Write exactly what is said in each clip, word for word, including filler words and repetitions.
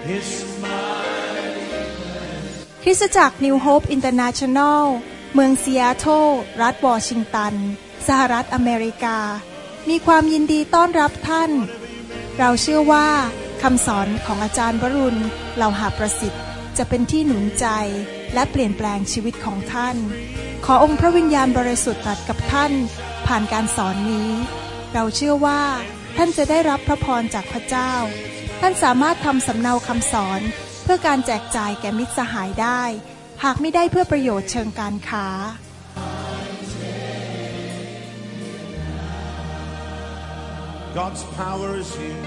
คริสตจักร New Hope International เมืองซีแอตเทิลรัฐวอชิงตันสหรัฐอเมริกามีความยินดีต้อนรับท่านเราเชื่อว่าคำสอนของอาจารย์วรุณเหล่าหาประสิทธิ์จะเป็นที่หนุนใจและเปลี่ยนแปลงชีวิตของท่านขอองค์พระวิญญาณบริสุทธิ์ตรัสกับท่านผ่านการสอนนี้เราเชื่อว่าท่านจะได้รับพระพรจากพระเจ้าท่านสามารถทำสำเนาคำสอนเพื่อการแจกจ่ายแก่มิตรสหายได้หากไม่ได้เพื่อประโยชน์เชิงการค้า God's power is here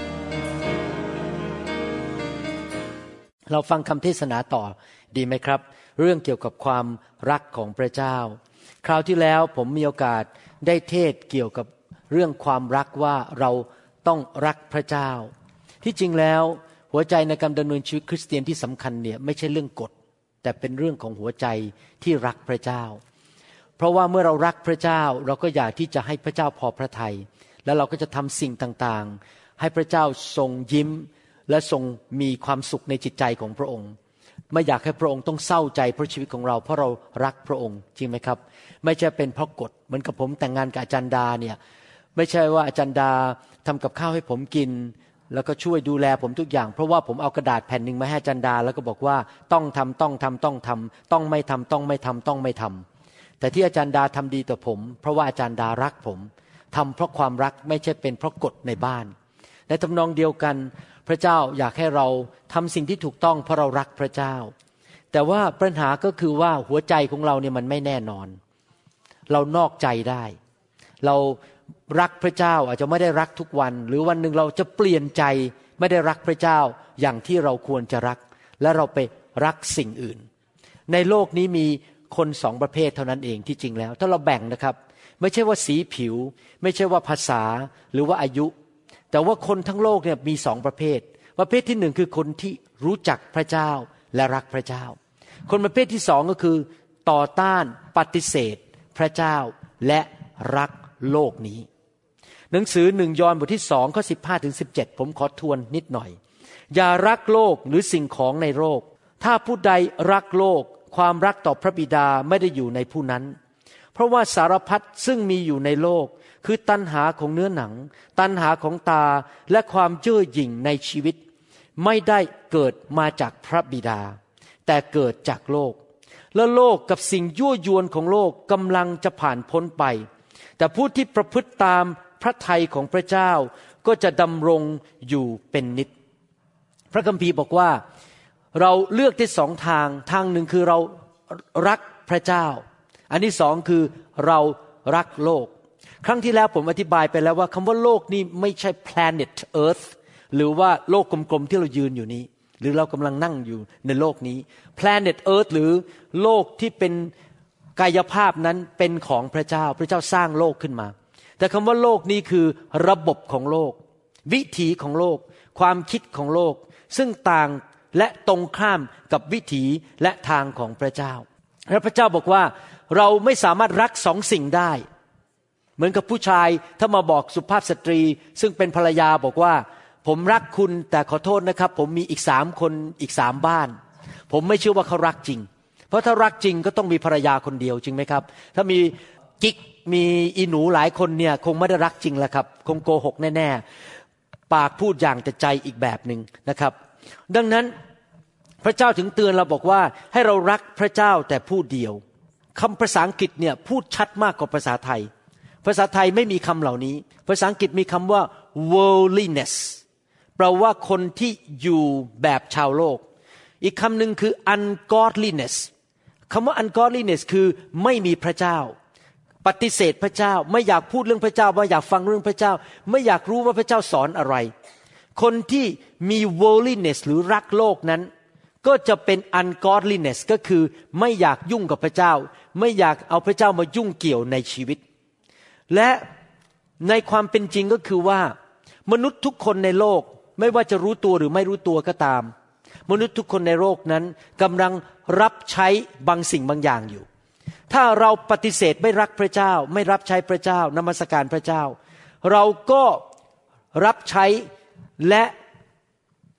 เราฟังคำเทศนาต่อดีไหมครับเรื่องเกี่ยวกับความรักของพระเจ้าคราวที่แล้วผมมีโอกาสได้เทศเกี่ยวกับเรื่องความรักว่าเราต้องรักพระเจ้าที่จริงแล้วหัวใจในการดำเนินชีวิตคริสเตียนที่สำคัญเนี่ยไม่ใช่เรื่องกฎแต่เป็นเรื่องของหัวใจที่รักพระเจ้าเพราะว่าเมื่อเรารักพระเจ้าเราก็อยากที่จะให้พระเจ้าพอพระทัยแล้วเราก็จะทำสิ่งต่างๆให้พระเจ้าทรงยิ้มและทรงมีความสุขในจิตใจของพระองค์ไม่อยากให้พระองค์ต้องเศร้าใจเพราะชีวิตของเราเพราะเรารักพระองค์จริงไหมครับไม่ใช่เป็นเพราะกฎเหมือนกับผมแต่งงานกับอาจารย์ดาเนี่ยไม่ใช่ว่าอาจารย์ดาทำกับข้าวให้ผมกินแล้วก็ช่วยดูแลผมทุกอย่างเพราะว่าผมเอากระดาษแผ่นนึงมาให้อาจารย์ดาแล้วก็บอกว่าต้องทำต้องทำต้องทำต้องไม่ทำต้องไม่ทำต้องไม่ทำแต่ที่อาจารย์ดาทำดีต่อผมเพราะว่าอาจารย์ดารักผมทำเพราะความรักไม่ใช่เป็นเพราะกฎในบ้านในทำนองเดียวกันพระเจ้าอยากให้เราทำสิ่งที่ถูกต้องเพราะเรารักพระเจ้าแต่ว่าปัญหาก็คือว่าหัวใจของเราเนี่ยมันไม่แน่นอนเรานอกใจได้เรารักพระเจ้าอาจจะไม่ได้รักทุกวันหรือวันหนึ่งเราจะเปลี่ยนใจไม่ได้รักพระเจ้าอย่างที่เราควรจะรักและเราไปรักสิ่งอื่นในโลกนี้มีคนสองประเภทเท่านั้นเองที่จริงแล้วถ้าเราแบ่งนะครับไม่ใช่ว่าสีผิวไม่ใช่ว่าภาษาหรือว่าอายุแต่ว่าคนทั้งโลกเนี่ยมีสองประเภทประเภทที่หนึ่งคือคนที่รู้จักพระเจ้าและรักพระเจ้าคนประเภทที่สองก็คือต่อต้านปฏิเสธพระเจ้าและรักโลกนี้หนังสือหนึ่งยอห์นบทที่สองข้อสิบห้าถึงสิบเจ็ดผมขอทวนนิดหน่อยอย่ารักโลกหรือสิ่งของในโลกถ้าผู้ใดรักโลกความรักต่อพระบิดาไม่ได้อยู่ในผู้นั้นเพราะว่าสารพัดซึ่งมีอยู่ในโลกคือตัณหาของเนื้อหนังตัณหาของตาและความเย่อหยิ่งในชีวิตไม่ได้เกิดมาจากพระบิดาแต่เกิดจากโลกและโลกกับสิ่งยั่วยวนของโลกกำลังจะผ่านพ้นไปแต่ผู้ที่ประพฤติตามพระทัยของพระเจ้าก็จะดำรงอยู่เป็นนิจพระคัมภีร์บอกว่าเราเลือกได้สองทางทางหนึ่งคือเรารักพระเจ้าอันที่สองคือเรารักโลกครั้งที่แล้วผมอธิบายไปแล้วว่าคำว่าโลกนี่ไม่ใช่ planet earth หรือว่าโลกกลมๆที่เรายืนอยู่นี้หรือเรากำลังนั่งอยู่ในโลกนี้ planet earth หรือโลกที่เป็นกายภาพนั้นเป็นของพระเจ้าพระเจ้าสร้างโลกขึ้นมาแต่คำว่าโลกนี้คือระบบของโลกวิถีของโลกความคิดของโลกซึ่งต่างและตรงข้ามกับวิถีและทางของพระเจ้าและพระเจ้าบอกว่าเราไม่สามารถรักสองสิ่งได้เหมือนกับผู้ชายถ้ามาบอกสุภาพสตรีซึ่งเป็นภรรยาบอกว่าผมรักคุณแต่ขอโทษนะครับผมมีอีกสามคนอีกสามบ้านผมไม่เชื่อว่าเขารักจริงเพราะถ้ารักจริงก็ต้องมีภรรยาคนเดียวจริงไหมครับถ้ามีกิ๊กมีอีหนูหลายคนเนี่ยคงไม่ได้รักจริงแล้วครับคงโกหกแน่ๆปากพูดอย่างแต่ใจอีกแบบนึงนะครับดังนั้นพระเจ้าถึงเตือนเราบอกว่าให้เรารักพระเจ้าแต่ผู้เดียวคำภาษาอังกฤษเนี่ยพูดชัดมากกว่าภาษาไทยภาษาไทยไม่มีคำเหล่านี้ภาษาอังกฤษมีคำว่า worldliness แปลว่าคนที่อยู่แบบชาวโลกอีกคำหนึ่งคือ ungodliness คำว่า ungodliness คือไม่มีพระเจ้าปฏิเสธพระเจ้าไม่อยากพูดเรื่องพระเจ้าไม่อยากฟังเรื่องพระเจ้าไม่อยากรู้ว่าพระเจ้าสอนอะไรคนที่มี worldliness หรือรักโลกนั้นก็จะเป็น ungodliness ก็คือไม่อยากยุ่งกับพระเจ้าไม่อยากเอาพระเจ้ามายุ่งเกี่ยวในชีวิตและในความเป็นจริงก็คือว่ามนุษย์ทุกคนในโลกไม่ว่าจะรู้ตัวหรือไม่รู้ตัวก็ตามมนุษย์ทุกคนในโลกนั้นกำลังรับใช้บางสิ่งบางอย่างอยู่ถ้าเราปฏิเสธไม่รักพระเจ้าไม่รับใช้พระเจ้านมัสการพระเจ้าเราก็รับใช้และ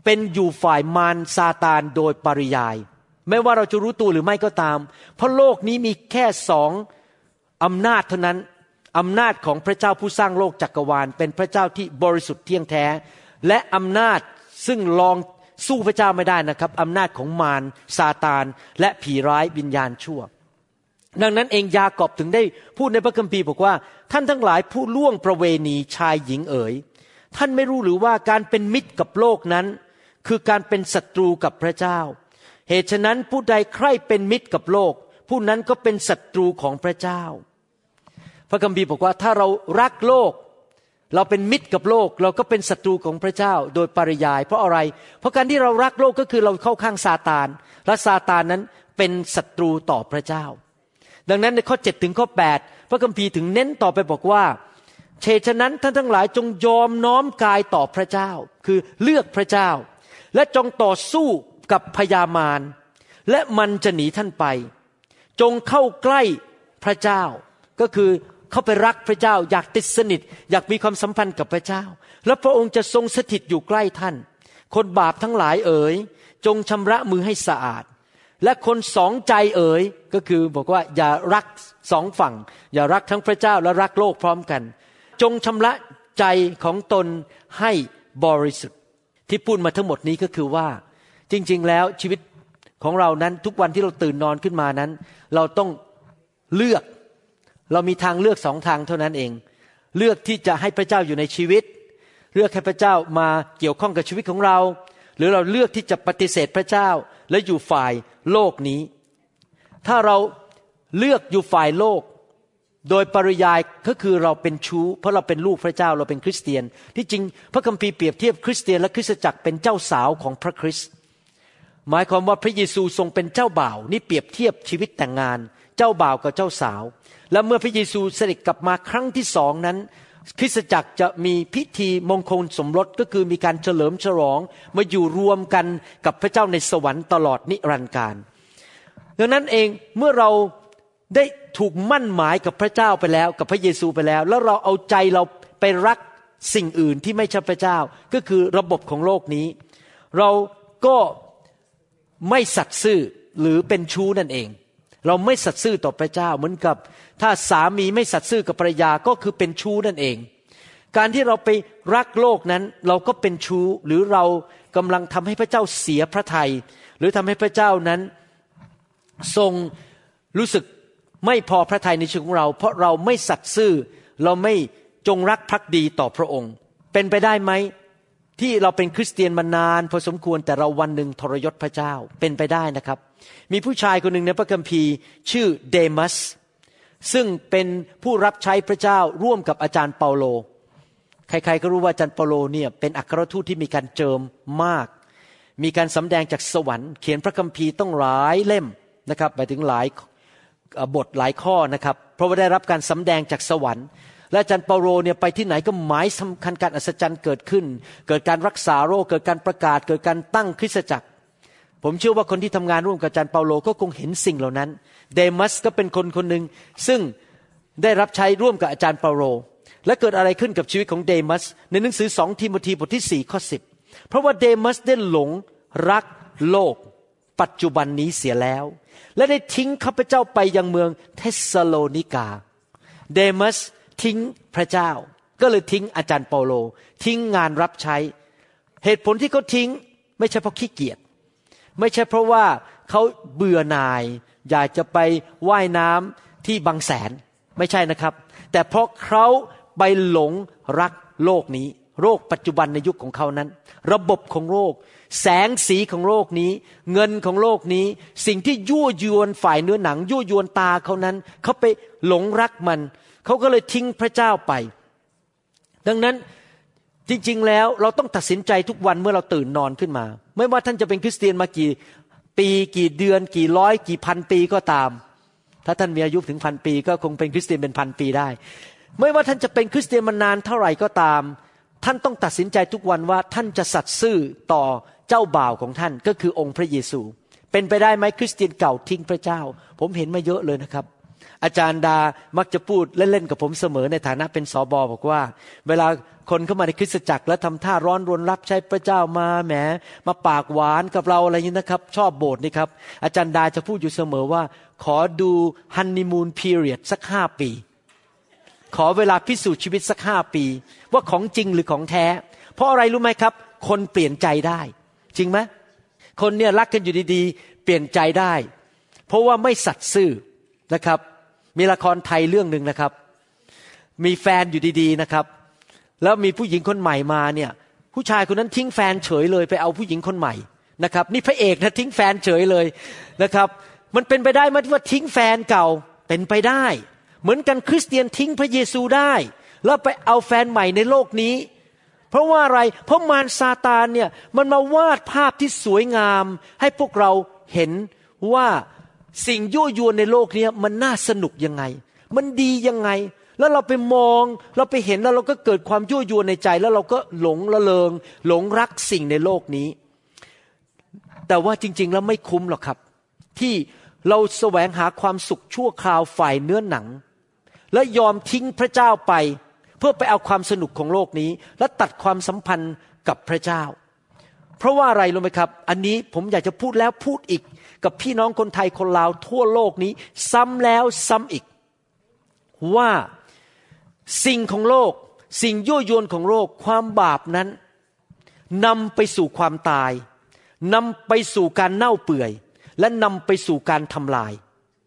เป็นอยู่ฝ่ายมารซาตานโดยปริยายไม่ว่าเราจะรู้ตัวหรือไม่ก็ตามเพราะโลกนี้มีแค่สองอำนาจเท่านั้นอำนาจของพระเจ้าผู้สร้างโลกจักรวาลเป็นพระเจ้าที่บริสุทธิ์เที่ยงแท้และอำนาจซึ่งลองสู้พระเจ้าไม่ได้นะครับอำนาจของมารซาตานและผีร้ายวิญญาณชั่วดังนั้นเองยากอบถึงได้พูดในพระคัมภีร์บอกว่าท่านทั้งหลายผู้ล่วงประเวณีชายหญิงเอ๋ยท่านไม่รู้หรือว่าการเป็นมิตรกับโลกนั้นคือการเป็นศัตรูกับพระเจ้าเหตุฉะนั้นผู้ใดใคร่เป็นมิตรกับโลกผู้นั้นก็เป็นศัตรูของพระเจ้าพระคัมภีร์บอกว่าถ้าเรารักโลกเราเป็นมิตรกับโลกเราก็เป็นศัตรูของพระเจ้าโดยปริยายเพราะอะไรเพราะการที่เรารักโลกก็คือเราเข้าข้างซาตานและซาตานนั้นเป็นศัตรูต่อพระเจ้าดังนั้นในข้อเจ็ดถึงข้อแปดพระคัมภีร์ถึงเน้นต่อไปบอกว่าเหตุฉะนั้นท่านทั้งหลายจงยอมน้อมกายต่อพระเจ้าคือเลือกพระเจ้าและจงต่อสู้กับพยามารและมันจะหนีท่านไปจงเข้าใกล้พระเจ้าก็คือเข้าไปรักพระเจ้าอยากติดสนิทอยากมีความสัมพันธ์กับพระเจ้าและพระองค์จะทรงสถิตอยู่ใกล้ท่านคนบาปทั้งหลายเอ๋ยจงชำระมือให้สะอาดและคนสองใจเอ๋ยก็คือบอกว่าอย่ารักสองฝั่งอย่ารักทั้งพระเจ้าและรักโลกพร้อมกันจงชำระใจของตนให้บริสุทธิ์ที่พูดมาทั้งหมดนี้ก็คือว่าจริงๆแล้วชีวิตของเรานั้นทุกวันที่เราตื่นนอนขึ้นมานั้นเราต้องเลือกเรามีทางเลือกสองทางเท่านั้นเองเลือกที่จะให้พระเจ้าอยู่ในชีวิตเลือกให้พระเจ้ามาเกี่ยวข้องกับชีวิตของเราหรือเราเลือกที่จะปฏิเสธพระเจ้าและอยู่ฝ่ายโลกนี้ถ้าเราเลือกอยู่ฝ่ายโลกโดยปริยายก็คือเราเป็นชู้เพราะเราเป็นลูกพระเจ้าเราเป็นคริสเตียนที่จริงพระคัมภีร์เปรียบเทียบคริสเตียนและคริสตจักรเป็นเจ้าสาวของพระคริสต์หมายความว่าพระเยซูทรงเป็นเจ้าบ่าวนี่เปรียบเทียบชีวิตแต่งงานเจ้าบ่าวกับเจ้าสาวและเมื่อพระเยซูเสด็จกลับมาครั้งที่สองนั้นคริสตจักรจะมีพิธีมงคลสมรสก็คือมีการเฉลิมฉลองมาอยู่รวมกันกับพระเจ้าในสวรรค์ตลอดนิรันดร์กาลดังนั้นเองเมื่อเราได้ถูกมั่นหมายกับพระเจ้าไปแล้วกับพระเยซูไปแล้วแล้วเราเอาใจเราไปรักสิ่งอื่นที่ไม่ใช่พระเจ้าก็คือระบบของโลกนี้เราก็ไม่สัตย์ซื่อหรือเป็นชู้นั่นเองเราไม่สัตย์ซื่อต่อพระเจ้าเหมือนกับถ้าสามีไม่สัตย์ซื่อกับภรรยาก็คือเป็นชู้นั่นเองการที่เราไปรักโลกนั้นเราก็เป็นชู้หรือเรากำลังทำให้พระเจ้าเสียพระทัยหรือทำให้พระเจ้านั้นทรงรู้สึกไม่พอพระทัยในชีวิตของเราเพราะเราไม่สัตย์ซื่อเราไม่จงรักภักดีต่อพระองค์เป็นไปได้ไหมที่เราเป็นคริสเตียนมานานพอสมควรแต่เราวันหนึ่งทรยศพระเจ้าเป็นไปได้นะครับมีผู้ชายคนหนึ่งในพระคัมภีร์ชื่อเดมัสซึ่งเป็นผู้รับใช้พระเจ้าร่วมกับอาจารย์เปาโลใครๆก็รู้ว่าอาจารย์เปาโลเนี่ยเป็นอัครทูตที่มีการเจิมมากมีการสำแดงจากสวรรค์เขียนพระคัมภีร์ต้องหลายเล่มนะครับไปถึงหลายบทหลายข้อนะครับเพราะว่าได้รับการสำแดงจากสวรรค์และอาจารย์เปาโลเนี่ยไปที่ไหนก็หมายสำคัญการอัศจรรย์เกิดขึ้นเกิดการรักษาโรคเกิดการประกาศเกิดการตั้งคริสตจักรผมเชื่อว่าคนที่ทำงานร่วมกับอาจารย์เปาโลก็คงเห็นสิ่งเหล่านั้นเดมัสก็เป็นคนคนหนึ่งซึ่งได้รับใช้ร่วมกับอาจารย์เปาโลและเกิดอะไรขึ้นกับชีวิตของเดมัสในหนังสือสองทิโมธีบทที่สี่ข้อสิบเพราะว่าเดมัสได้หลงรักโลกปัจจุบันนี้เสียแล้วและได้ทิ้งข้าพเจ้าไปยังเมืองเทสซาโลนิกาเดมัสทิ้งพระเจ้าก็เลยทิ้งอาจารย์เปาโลทิ้งงานรับใช้เหตุผลที่เขาทิ้งไม่ใช่เพราะขี้เกียจไม่ใช่เพราะว่าเขาเบื่อหน่ายอยากจะไปว่ายน้ำที่บางแสนไม่ใช่นะครับแต่เพราะเขาไปหลงรักโลกนี้โลกปัจจุบันในยุคของเขานั้นระบบของโลกแสงสีของโลกนี้เงินของโลกนี้สิ่งที่ยั่วยวนฝ่ายเนื้อหนังยั่วยวนตาเขานั้นเขาไปหลงรักมันเขาก็เลยทิ้งพระเจ้าไปดังนั้นจริงๆแล้วเราต้องตัดสินใจทุกวันเมื่อเราตื่นนอนขึ้นมาไม่ว่าท่านจะเป็นคริสเตียนมากี่ปีกี่เดือนกี่ร้อยกี่พันปีก็ตามถ้าท่านมีอายุถึงพันปีก็คงเป็นคริสเตียนเป็นพันปีได้ไม่ว่าท่านจะเป็นคริสเตียนมานานเท่าไหร่ก็ตามท่านต้องตัดสินใจทุกวันว่าท่านจะสัตย์ซื่อต่อเจ้าบ่าวของท่านก็คือองค์พระเยซูเป็นไปได้ไหมคริสเตียนเก่าทิ้งพระเจ้าผมเห็นมาเยอะเลยนะครับอาจารย์ดามักจะพูดเล่นๆกับผมเสมอในฐานะเป็นสบบอกว่าเวลาคนเข้ามาในคริสตจักรแล้วทำท่าร้อนรนรับใช้พระเจ้ามาแหมมาปากหวานกับเราอะไรอย่างนี้นะครับชอบโบสถ์นี่ครับอาจารย์ดาจะพูดอยู่เสมอว่าขอดูฮันนีมูนพีเรียดสักห้าปีขอเวลาพิสูจน์ชีวิตสักห้าปีว่าของจริงหรือของแท้เพราะอะไรรู้ไหมครับคนเปลี่ยนใจได้จริงไหมคนเนี่ยรักกันอยู่ดีๆเปลี่ยนใจได้เพราะว่าไม่สัตย์ซื่อนะครับมีละครไทยเรื่องนึงนะครับมีแฟนอยู่ดีๆนะครับแล้วมีผู้หญิงคนใหม่มาเนี่ยผู้ชายคนนั้นทิ้งแฟนเฉยเลยไปเอาผู้หญิงคนใหม่นะครับนี่พระเอกนะทิ้งแฟนเฉยเลยนะครับมันเป็นไปได้ไหมว่าทิ้งแฟนเก่าเป็นไปได้เหมือนกันคริสเตียนทิ้งพระเยซูได้แล้วไปเอาแฟนใหม่ในโลกนี้เพราะว่าอะไรเพราะมารซาตานเนี่ยมันมาวาดภาพที่สวยงามให้พวกเราเห็นว่าสิ่งยั่วยวนในโลกนี้มันน่าสนุกยังไงมันดียังไงแล้วเราไปมองเราไปเห็นแล้วเราก็เกิดความยั่วยวนในใจแล้วเราก็หลงละเลงหลงรักสิ่งในโลกนี้แต่ว่าจริงๆแล้วไม่คุ้มหรอกครับที่เราแสวงหาความสุขชั่วคราวฝ่ายเนื้อหนังและยอมทิ้งพระเจ้าไปเพื่อไปเอาความสนุกของโลกนี้และตัดความสัมพันธ์กับพระเจ้าเพราะว่าอะไรรู้ไหมครับอันนี้ผมอยากจะพูดแล้วพูดอีกกับพี่น้องคนไทยคนลาวทั่วโลกนี้ซ้ำแล้วซ้ำอีกว่าสิ่งของโลกสิ่งยั่วยวนของโลกความบาปนั้นนำไปสู่ความตายนำไปสู่การเน่าเปื่อยและนำไปสู่การทำลาย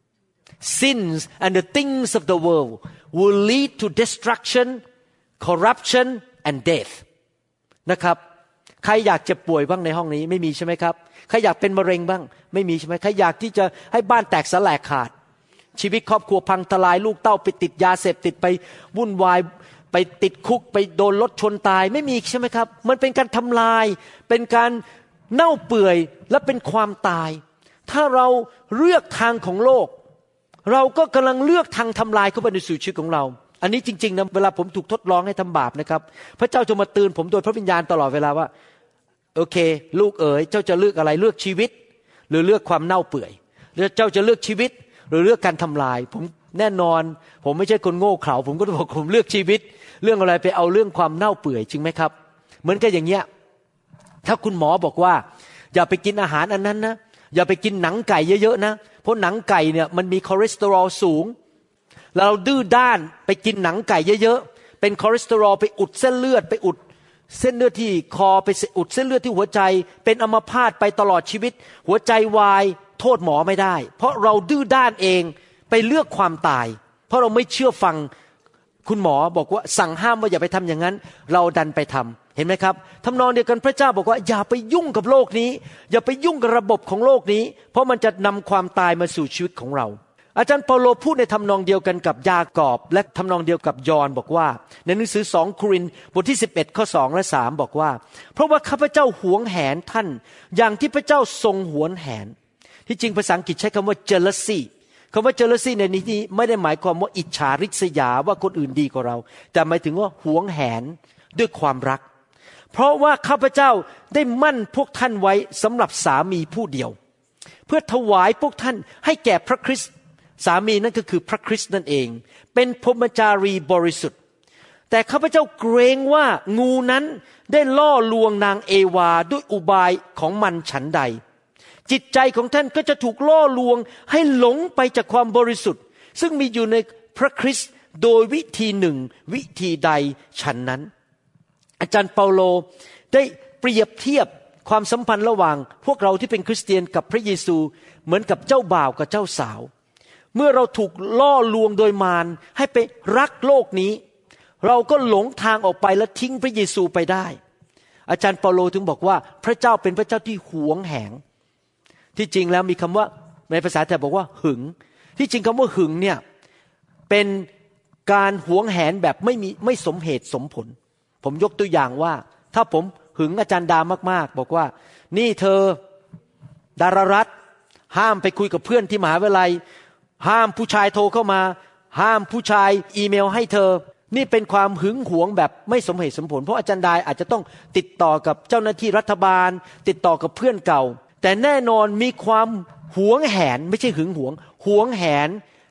Sins and the things of the world will lead to destruction, corruption and death นะครับใครอยากเจ็บป่วยบ้างในห้องนี้ไม่มีใช่ไหมครับใครอยากเป็นมะเร็งบ้างไม่มีใช่ไหมใครอยากที่จะให้บ้านแตกสลายขาดชีวิตครอบครัวพังทลายลูกเต้าไปติดยาเสพติดไปวุ่นวายไปติดคุกไปโดนรถชนตายไม่มีใช่ไหมครับมันเป็นการทำลายเป็นการเน่าเปื่อยและเป็นความตายถ้าเราเลือกทางของโลกเราก็กำลังเลือกทางทำลายเข้าไปในสู่ชีวิตของเราอันนี้จริงๆนะเวลาผมถูกทดลองให้ทำบาปนะครับพระเจ้าจะมาเตือนผมโดยพระวิญญาณตลอดเวลาว่าโอเคลูกเอ๋ยเจ้าจะเลือกอะไรเลือกชีวิตหรือเลือกความเน่าเปื่อยหรือเจ้าจะเลือกชีวิตหรือเลือกการทำลายผมแน่นอนผมไม่ใช่คนโง่เขลาผมก็ต้องบอกผมเลือกชีวิตเรื่องอะไรไปเอาเรื่องความเน่าเปื่อยจริงไหมครับเหมือนกันอย่างเงี้ยถ้าคุณหมอบอกว่าอย่าไปกินอาหารอันนั้นนะอย่าไปกินหนังไก่เยอะๆนะเพราะหนังไก่เนี่ยมันมีคอเลสเตอรอลสูงแล้วเราดื้อด้านไปกินหนังไก่เยอะๆเป็นคอเลสเตอรอลไปอุดเส้นเลือดไปอุดเส้นเลือดที่คอไปอุดเส้นเลือดที่หัวใจเป็นอัมพาตไปตลอดชีวิตหัวใจวายโทษหมอไม่ได้เพราะเราดื้อด้านเองไปเลือกความตายเพราะเราไม่เชื่อฟังคุณหมอบอกว่าสั่งห้ามว่าอย่าไปทำอย่างนั้นเราดันไปทำเห็นไหมครับทำนองเดียวกันพระเจ้าบอกว่าอย่าไปยุ่งกับโลกนี้อย่าไปยุ่งกับระบบของโลกนี้เพราะมันจะนำความตายมาสู่ชีวิตของเราอาจารย์เปาโลพูดในทำนองเดียวกันกับยากอบและทำนองเดียวกับยอห์นบอกว่าในหนังสือสองโครินธ์บทที่สิบเอ็ดข้อสองและสามบอกว่าเพราะว่าข้าพเจ้าหวงแหนท่านอย่างที่พระเจ้าทรงหวงแหนที่จริงภาษาอังกฤษใช้คำว่า jealousy คำว่า jealousy ในนี้ไม่ได้หมายความว่าอิจฉาริษยาว่าคนอื่นดีกว่าเราแต่หมายถึงว่าหวงแหนด้วยความรักเพราะว่าข้าพเจ้าได้มั่นพวกท่านไว้สำหรับสามีผู้เดียวเพื่อถวายพวกท่านให้แก่พระคริสต์สามีนั่นก็คือพระคริสต์นั่นเองเป็นพรหมจารีบริสุทธิ์แต่ข้าพเจ้าเกรงว่างูนั้นได้ล่อลวงนางเอวาด้วยอุบายของมันฉันใดจิตใจของท่านก็จะถูกล่อลวงให้หลงไปจากความบริสุทธิ์ซึ่งมีอยู่ในพระคริสต์โดยวิธีหนึ่งวิธีใดฉันนั้นอาจารย์เปาโลได้เปรียบเทียบความสัมพันธ์ระหว่างพวกเราที่เป็นคริสเตียนกับพระเยซูเหมือนกับเจ้าบ่าวกับเจ้าสาวเมื่อเราถูกล่อลวงโดยมารให้ไปรักโลกนี้เราก็หลงทางออกไปและทิ้งพระเยซูไปได้อาจารย์เปาโลถึงบอกว่าพระเจ้าเป็นพระเจ้าที่หวงแหนที่จริงแล้วมีคำว่าในภาษาไทยบอกว่าหึงที่จริงคำว่าหึงเนี่ยเป็นการหวงแหนแบบไม่มีไม่สมเหตุสมผลผมยกตัวอย่างว่าถ้าผมหึงอาจารย์ดามากๆบอกว่านี่เธอดารารัตน์ห้ามไปคุยกับเพื่อนที่มหาวิทยาลัยห้ามผู้ชายโทรเข้ามาห้ามผู้ชายอีเมลให้เธอนี่เป็นความหึงหวงแบบไม่สมเหตุสมผลเพราะอาจารย์ดาอาจจะต้องติดต่อกับเจ้าหน้าที่รัฐบาลติดต่อกับเพื่อนเก่าแต่แน่นอนมีความหวงแหนไม่ใช่หึงหวงหวงแหน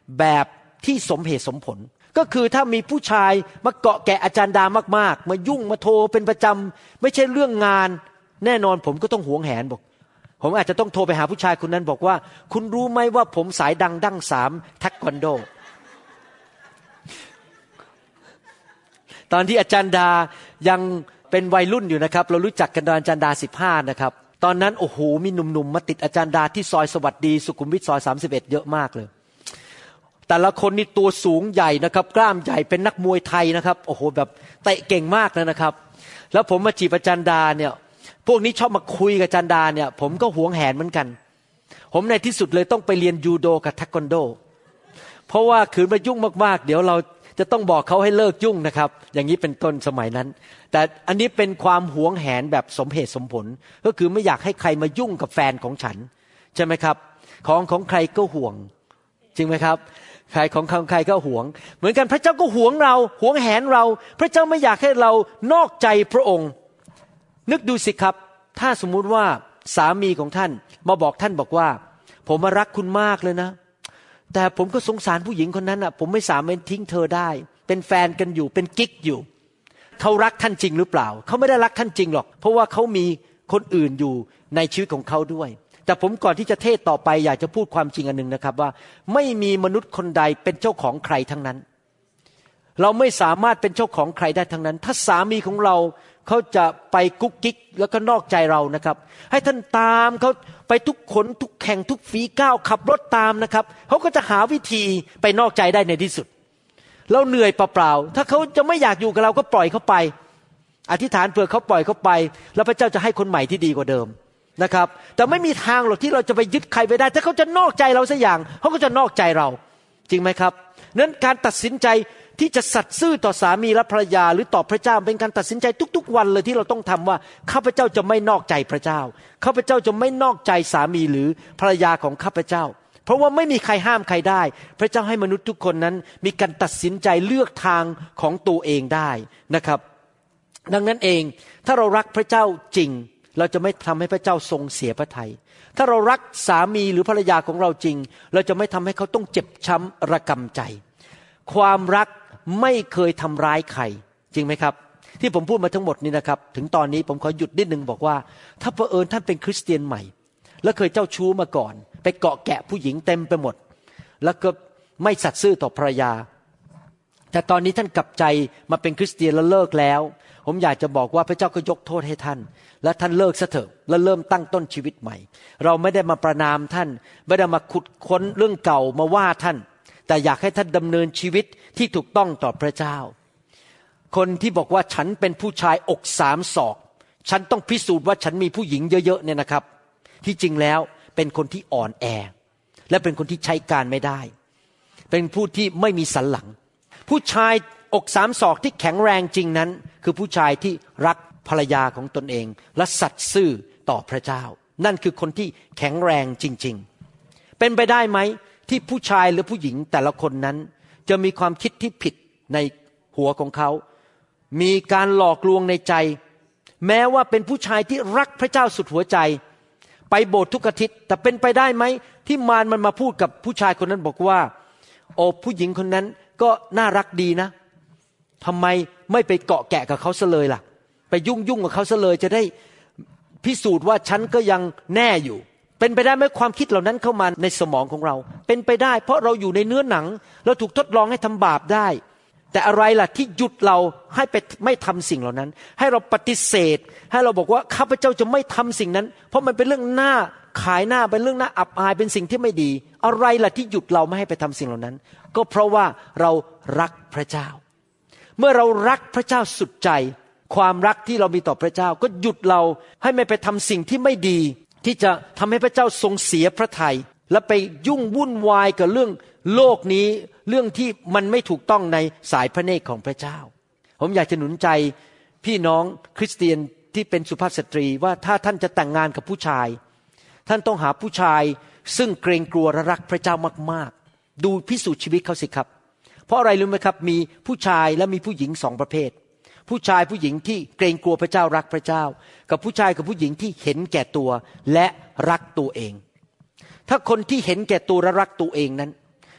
แบบที่สมเหตุสมผลก็คือถ้ามีผู้ชายมาเกาะแกะอาจารย์ดามากๆมายุ่งมาโทรเป็นประจำไม่ใช่เรื่องงานแน่นอนผมก็ต้องหวงแหนบอกผมอาจจะต้องโทรไปหาผู้ชายคนนั้นบอกว่าคุณรู้ไหมว่าผมสายดังดั้งสามเทควันโดตอนที่อาจารย์ดายังเป็นวัยรุ่นอยู่นะครับเรารู้จักกันตอนอาจารย์ดาสิบห้านะครับตอนนั้นโอ้โหมีหนุ่มๆมาติดอาจารย์ดาที่ซอยสวัสดีสุขุมวิทซอยสามสิบเอ็ดเยอะมากเลยแต่ละคนนี่ตัวสูงใหญ่นะครับกล้ามใหญ่เป็นนักมวยไทยนะครับโอ้โหแบบเตะเก่งมากนะครับแล้วผมมาจีบอาจารย์ดาเนี่ยพวกนี้ชอบมาคุยกับอาจารย์ดาเนี่ยผมก็หวงแหนเหมือนกันผมในที่สุดเลยต้องไปเรียนยูโดกับเทควันโดเพราะว่าขืนมายุ่งมากๆเดี๋ยวเราจะต้องบอกเขาให้เลิกยุ่งนะครับอย่างนี้เป็นต้นสมัยนั้นแต่อันนี้เป็นความหวงแหนแบบสมเหตุสมผลก็คือไม่อยากให้ใครมายุ่งกับแฟนของฉันใช่ไหมครับของของใครก็ห่วงจริงไหมครับใครของใครก็หวงเหมือนกันพระเจ้าก็หวงเราหวงแหนเราพระเจ้าไม่อยากให้เรานอกใจพระองค์นึกดูสิครับถ้าสมมุติว่าสามีของท่านมาบอกท่านบอกว่าผมมารักคุณมากเลยนะแต่ผมก็สงสารผู้หญิงคนนั้นอ่ะผมไม่สามารถทิ้งเธอได้เป็นแฟนกันอยู่เป็นกิ๊กอยู่เขารักท่านจริงหรือเปล่าเขาไม่ได้รักท่านจริงหรอกเพราะว่าเขามีคนอื่นอยู่ในชีวิตของเขาด้วยแต่ผมก่อนที่จะเทศต่อไปอยากจะพูดความจริงอันนึงนะครับว่าไม่มีมนุษย์คนใดเป็นเจ้าของใครทั้งนั้นเราไม่สามารถเป็นเจ้าของใครได้ทั้งนั้นถ้าสามีของเราเขาจะไปกุ๊กกิ๊กแล้วก็นอกใจเรานะครับให้ท่านตามเขาไปทุกขนทุกแข่งทุกฝีก้าวขับรถตามนะครับเขาก็จะหาวิธีไปนอกใจได้ในที่สุดเราเหนื่อยเปล่าๆถ้าเขาจะไม่อยากอยู่กับเราก็ปล่อยเขาไปอธิษฐานเผื่อเขาปล่อยเขาไปแล้วพระเจ้าจะให้คนใหม่ที่ดีกว่าเดิมนะครับแต่ไม่มีทางหรอกที่เราจะไปยึดใครไปได้ถ้าเขาจะนอกใจเราสักอย่างเขาก็จะนอกใจเราจริงไหมครับนั้นการตัดสินใจที่จะสัตย์ซื่อต่อสามีและภรรยาหรือต่อพระเจ้าเป็นการตัดสินใจทุกๆวันเลยที่เราต้องทำว่าข้าพเจ้าจะไม่นอกใจพระเจ้าข้าพเจ้าจะไม่นอกใจสามีหรือภรรยาของข้าพเจ้าเพราะว่าไม่มีใครห้ามใครได้พระเจ้าให้มนุษย์ทุกคนนั้นมีการตัดสินใจเลือกทางของตัวเองได้นะครับดังนั้นเองถ้าเรารักพระเจ้าจริงเราจะไม่ทำให้พระเจ้าทรงเสียพระทัยถ้าเรารักสามีหรือภรรยาของเราจริงเราจะไม่ทำให้เขาต้องเจ็บช้ำระกำใจความรักไม่เคยทำร้ายใครจริงไหมครับที่ผมพูดมาทั้งหมดนี้นะครับถึงตอนนี้ผมขอหยุดนิดนึงบอกว่าถ้าเผอิญท่านเป็นคริสเตียนใหม่แล้วเคยเจ้าชู้มาก่อนไปเกาะแกะผู้หญิงเต็มไปหมดแล้วก็ไม่สัตย์ซื่อต่อภรรยาแต่ตอนนี้ท่านกลับใจมาเป็นคริสเตียนแล้วเลิกแล้วผมอยากจะบอกว่าพระเจ้าก็ยกโทษให้ท่านและท่านเลิกซะเถอะแล้วเริ่มตั้งต้นชีวิตใหม่เราไม่ได้มาประณามท่านไม่ได้มาขุดค้นเรื่องเก่ามาว่าท่านแต่อยากให้ท่านดำเนินชีวิตที่ถูกต้องต่อพระเจ้าคนที่บอกว่าฉันเป็นผู้ชายอกสามศอกฉันต้องพิสูจน์ว่าฉันมีผู้หญิงเยอะๆเนี่ยนะครับที่จริงแล้วเป็นคนที่อ่อนแอและเป็นคนที่ใช้การไม่ได้เป็นผู้ที่ไม่มีสันหลังผู้ชายอกสามศอกที่แข็งแรงจริงนั้นคือผู้ชายที่รักภรรยาของตนเองและสัตย์ซื่อต่อพระเจ้านั่นคือคนที่แข็งแรงจริงๆเป็นไปได้ไหมที่ผู้ชายหรือผู้หญิงแต่ละคนนั้นจะมีความคิดที่ผิดในหัวของเขามีการหลอกลวงในใจแม้ว่าเป็นผู้ชายที่รักพระเจ้าสุดหัวใจไปโบสถ์ทุกอาทิตย์แต่เป็นไปได้ไหมที่มารมันมาพูดกับผู้ชายคนนั้นบอกว่าโอ้ผู้หญิงคนนั้นก็น่ารักดีนะทำไมไม่ไปเกาะแกะกับเขาซะเลยล่ะไปยุ่งยุ่งกับเขาซะเลยจะได้พิสูจน์ว่าฉันก็ยังแน่อยู่เป็นไปได้ไหมความคิดเหล่านั้นเข้ามาในสมองของเราเป็นไปได้เพราะเราอยู่ในเนื้อหนังเราถูกทดลองให้ทำบาปได้แต่อะไรล่ะที่หยุดเราให้ไปไม่ทำสิ่งเหล่านั้นให้เราปฏิเสธให้เราบอกว่าข้าพเจ้าจะไม่ทำสิ่งนั้นเพราะมันเป็นเรื่องหน้าขายหน้าเป็นเรื่องน่าอับอายเป็นสิ่งที่ไม่ดีอะไรล่ะที่หยุดเราไม่ให้ไปทำสิ่งเหล่านั้นก็เพราะว่าเรารักพระเจ้าเมื่อเรารักพระเจ้าสุดใจความรักที่เรามีต่อพระเจ้าก็หยุดเราให้ไม่ไปทำสิ่งที่ไม่ดีที่จะทำให้พระเจ้าทรงเสียพระทัยและไปยุ่งวุ่นวายกับเรื่องโลกนี้เรื่องที่มันไม่ถูกต้องในสายพระเนตรของพระเจ้าผมอยากจะหนุนใจพี่น้องคริสเตียนที่เป็นสุภาพสตรีว่าถ้าท่านจะแต่งงานกับผู้ชายท่านต้องหาผู้ชายซึ่งเกรงกลัวและรักพระเจ้ามากๆดูพิสูจน์ชีวิตเขาสิครับเพราะอะไรรู้ไหมครับมีผู้ชายและมีผู้หญิงสองประเภทผู้ชายผู้หญิงที่เกรงกลัวพระเจ้ารักพระเจ้ากับผู้ชายกับผู้หญิงที่เห็นแก่ตัวและรักตัวเองถ้าคนที่เห็นแก่ตัวและรักตัวเองนั้น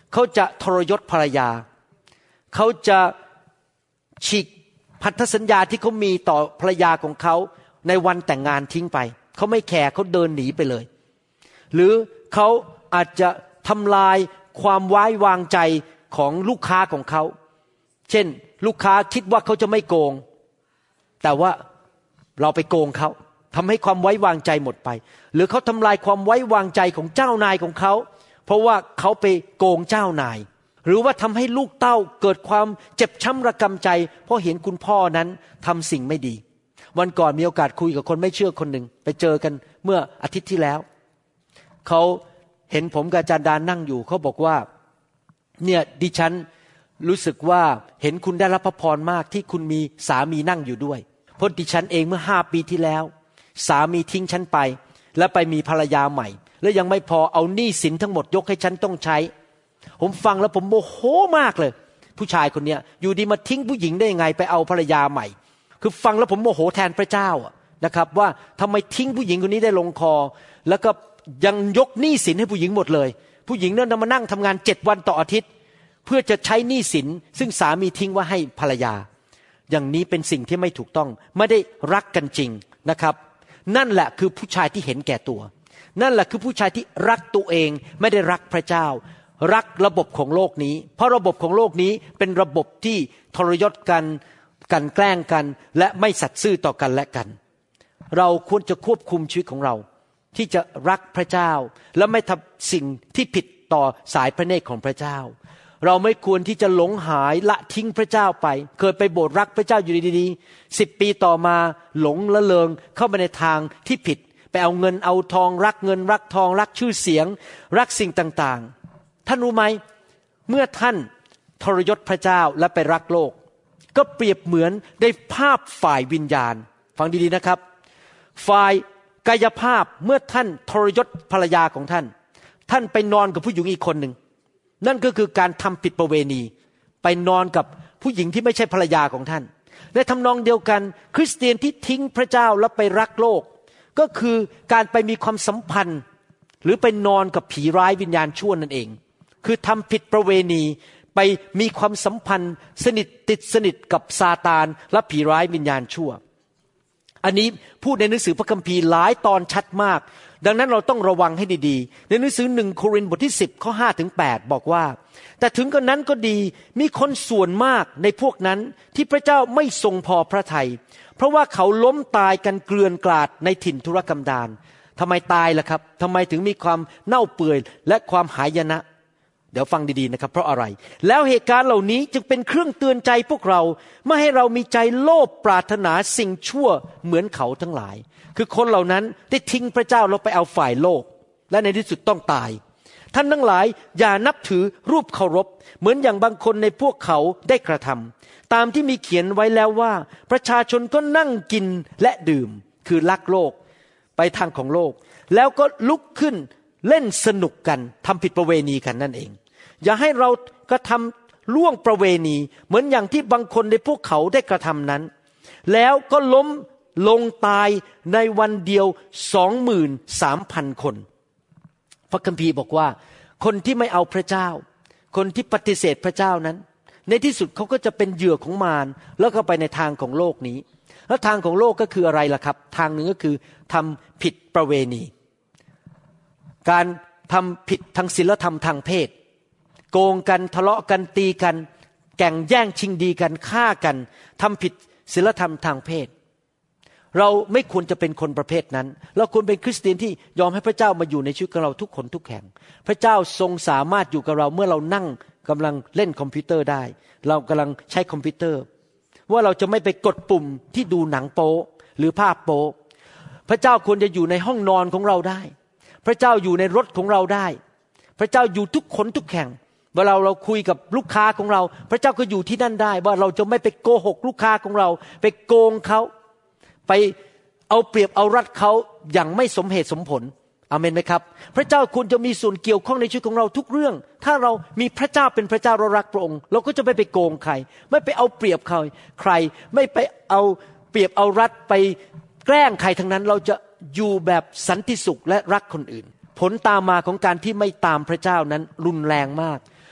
เขาจะทรยศภรรยาเขาจะฉีกพันธสัญญาที่เขามีต่อภรรยาของเขาในวันแต่งงานทิ้งไปเขาไม่แคร์เขาเดินหนีไปเลยหรือเขาอาจจะทำลายความไว้วางใจของลูกค้าของเขาเช่นลูกค้าคิดว่าเขาจะไม่โกงแต่ว่าเราไปโกงเขาทำให้ความไว้วางใจหมดไปหรือเขาทำลายความไว้วางใจของเจ้านายของเขาเพราะว่าเขาไปโกงเจ้านายหรือว่าทำให้ลูกเต้าเกิดความเจ็บช้ำระกำใจเพราะเห็นคุณพ่อนั้นทำสิ่งไม่ดีวันก่อนมีโอกาสคุยกับคนไม่เชื่อคนหนึ่งไปเจอกันเมื่ออาทิตย์ที่แล้วเขาเห็นผมกับอาจารย์ดานั่งอยู่เขาบอกว่าเนี่ยดิฉันรู้สึกว่าเห็นคุณได้รับพระพรมากที่คุณมีสามีนั่งอยู่ด้วยเพราะดิฉันเองเมื่อห้าปีที่แล้วสามีทิ้งฉันไปแล้วไปมีภรรยาใหม่แล้วยังไม่พอเอาหนี้สินทั้งหมดยกให้ฉันต้องใช้ผมฟังแล้วผมโมโหมากเลยผู้ชายคนเนี้ยอยู่ดีมาทิ้งผู้หญิงได้ยังไงไปเอาภรรยาใหม่คือฟังแล้วผมโมโหแทนพระเจ้านะครับว่าทำไมทิ้งผู้หญิงคนนี้ได้ลงคอแล้วก็ยังยกหนี้สินให้ผู้หญิงหมดเลยผู้หญิงนั้นมานั่งทำงานเจ็ดวันต่ออาทิตย์เพื่อจะใช้หนี้สินซึ่งสามีทิ้งไว้ให้ภรรยาอย่างนี้เป็นสิ่งที่ไม่ถูกต้องไม่ได้รักกันจริงนะครับนั่นแหละคือผู้ชายที่เห็นแก่ตัวนั่นแหละคือผู้ชายที่รักตัวเองไม่ได้รักพระเจ้ารักระบบของโลกนี้เพราะระบบของโลกนี้เป็นระบบที่ทรยศกันกันแกล้งกันและไม่สัตย์ซื่อต่อกันและกันเราควรจะควบคุมชีวิตของเราที่จะรักพระเจ้าและไม่ทำสิ่งที่ผิดต่อสายพระเนตรของพระเจ้าเราไม่ควรที่จะหลงหายละทิ้งพระเจ้าไปเคยไปโบสถ์รักพระเจ้าอยู่ดีๆสิบปีต่อมาหลงละเลงเข้าไปในทางที่ผิดไปเอาเงินเอาทองรักเงินรักทองรักชื่อเสียงรักสิ่งต่างๆท่านรู้ไหมเมื่อท่านทรยศพระเจ้าและไปรักโลกก็เปรียบเหมือนได้ภาพฝ่ายวิญญาณฟังดีๆนะครับฝ่ายกายภาพเมื่อท่านทรยศภรรยาของท่านท่านไปนอนกับผู้หญิงอีกคนหนึ่งนั่นก็คือการทำผิดประเวณีไปนอนกับผู้หญิงที่ไม่ใช่ภรรยาของท่านในทำนองเดียวกันคริสเตียนที่ทิ้งพระเจ้าแล้วไปรักโลกก็คือการไปมีความสัมพันธ์หรือไปนอนกับผีร้ายวิญญาณชั่วนั่นเองคือทำผิดประเวณีไปมีความสัมพันธ์สนิทติดสนิทกับซาตานและผีร้ายวิญญาณชั่วอันนี้พูดในหนังสือพระคัมภีร์หลายตอนชัดมากดังนั้นเราต้องระวังให้ดีๆในหนังสือหนึ่งโครินธ์บทที่สิบข้อห้าถึงแปดบอกว่าแต่ถึงกระนั้นก็ดีมีคนส่วนมากในพวกนั้นที่พระเจ้าไม่ทรงพอพระทัยเพราะว่าเขาล้มตายกันเกลื่อนกลาดในถิ่นทุรกันดารทำไมตายล่ะครับทำไมถึงมีความเน่าเปื่อยและความหายนะเดี๋ยวฟังดีๆนะครับเพราะอะไรแล้วเหตุการณ์เหล่านี้จึงเป็นเครื่องเตือนใจพวกเราไม่ให้เรามีใจโลภปรารถนาสิ่งชั่วเหมือนเขาทั้งหลายคือคนเหล่านั้นได้ทิ้งพระเจ้าแล้วไปเอาฝ่ายโลกและในที่สุดต้องตายท่านทั้งหลายอย่านับถือรูปเคารพเหมือนอย่างบางคนในพวกเขาได้กระทำตามที่มีเขียนไว้แล้วว่าประชาชนก็นั่งกินและดื่มคือรักโลกไปทางของโลกแล้วก็ลุกขึ้นเล่นสนุกกันทำผิดประเวณีกันนั่นเองอย่าให้เรากระทำล่วงประเวณีเหมือนอย่างที่บางคนในพวกเขาได้กระทำนั้นแล้วก็ล้มลงตายในวันเดียวสองหมื่นสามพันคนพระคัมภีร์บอกว่าคนที่ไม่เอาพระเจ้าคนที่ปฏิเสธพระเจ้านั้นในที่สุดเขาก็จะเป็นเหยื่อของมารแล้วก็ไปในทางของโลกนี้แล้วทางของโลกก็คืออะไรล่ะครับทางหนึ่งก็คือทำผิดประเวณีการทำผิดทางศีลธรรมทางเพศโกงกันทะเลาะกันตีกันแข่งแย่งชิงดีกันฆ่ากันทำผิดศีลธรรมทางเพศเราไม่ควรจะเป็นคนประเภทนั้นเราควรเป็นคริสเตียนที่ยอมให้พระเจ้ามาอยู่ในชีวิตของเราทุกคนทุกแห่งพระเจ้าทรงสามารถอยู่กับเราเมื่อเรานั่งกำลังเล่นคอมพิวเตอร์ได้เรากำลังใช้คอมพิวเตอร์ว่าเราจะไม่ไปกดปุ่มที่ดูหนังโป๊หรือภาพโป๊พระเจ้าควรจะอยู่ในห้องนอนของเราได้พระเจ้าอยู่ในรถของเราได้พระเจ้าอยู่ทุกคนทุกแห่งเวลาเราคุยกับลูกค้าของเราพระเจ้าก็อยู่ที่นั่นได้ว่าเราจะไม่ไปโกหกลูกค้าของเราไปโกงเขาไปเอาเปรียบเอารัดเขาอย่างไม่สมเหตุสมผลอาเมนไหมครับพระเจ้าควรจะมีส่วนเกี่ยวข้องในชีวิตของเราทุกเรื่องถ้าเรามีพระเจ้าเป็นพระเจ้าเรารักพระองค์เราก็จะไม่ไปโกงใครไม่ไปเอาเปรียบใครใครไม่ไปเอาเปรียบเอารัดไปแกล้งใครทั้งนั้นเราจะอยู่แบบสันติสุขและรักคนอื่นผลตามมาของการที่ไม่ตามพระเจ้านั้นรุนแรงมาก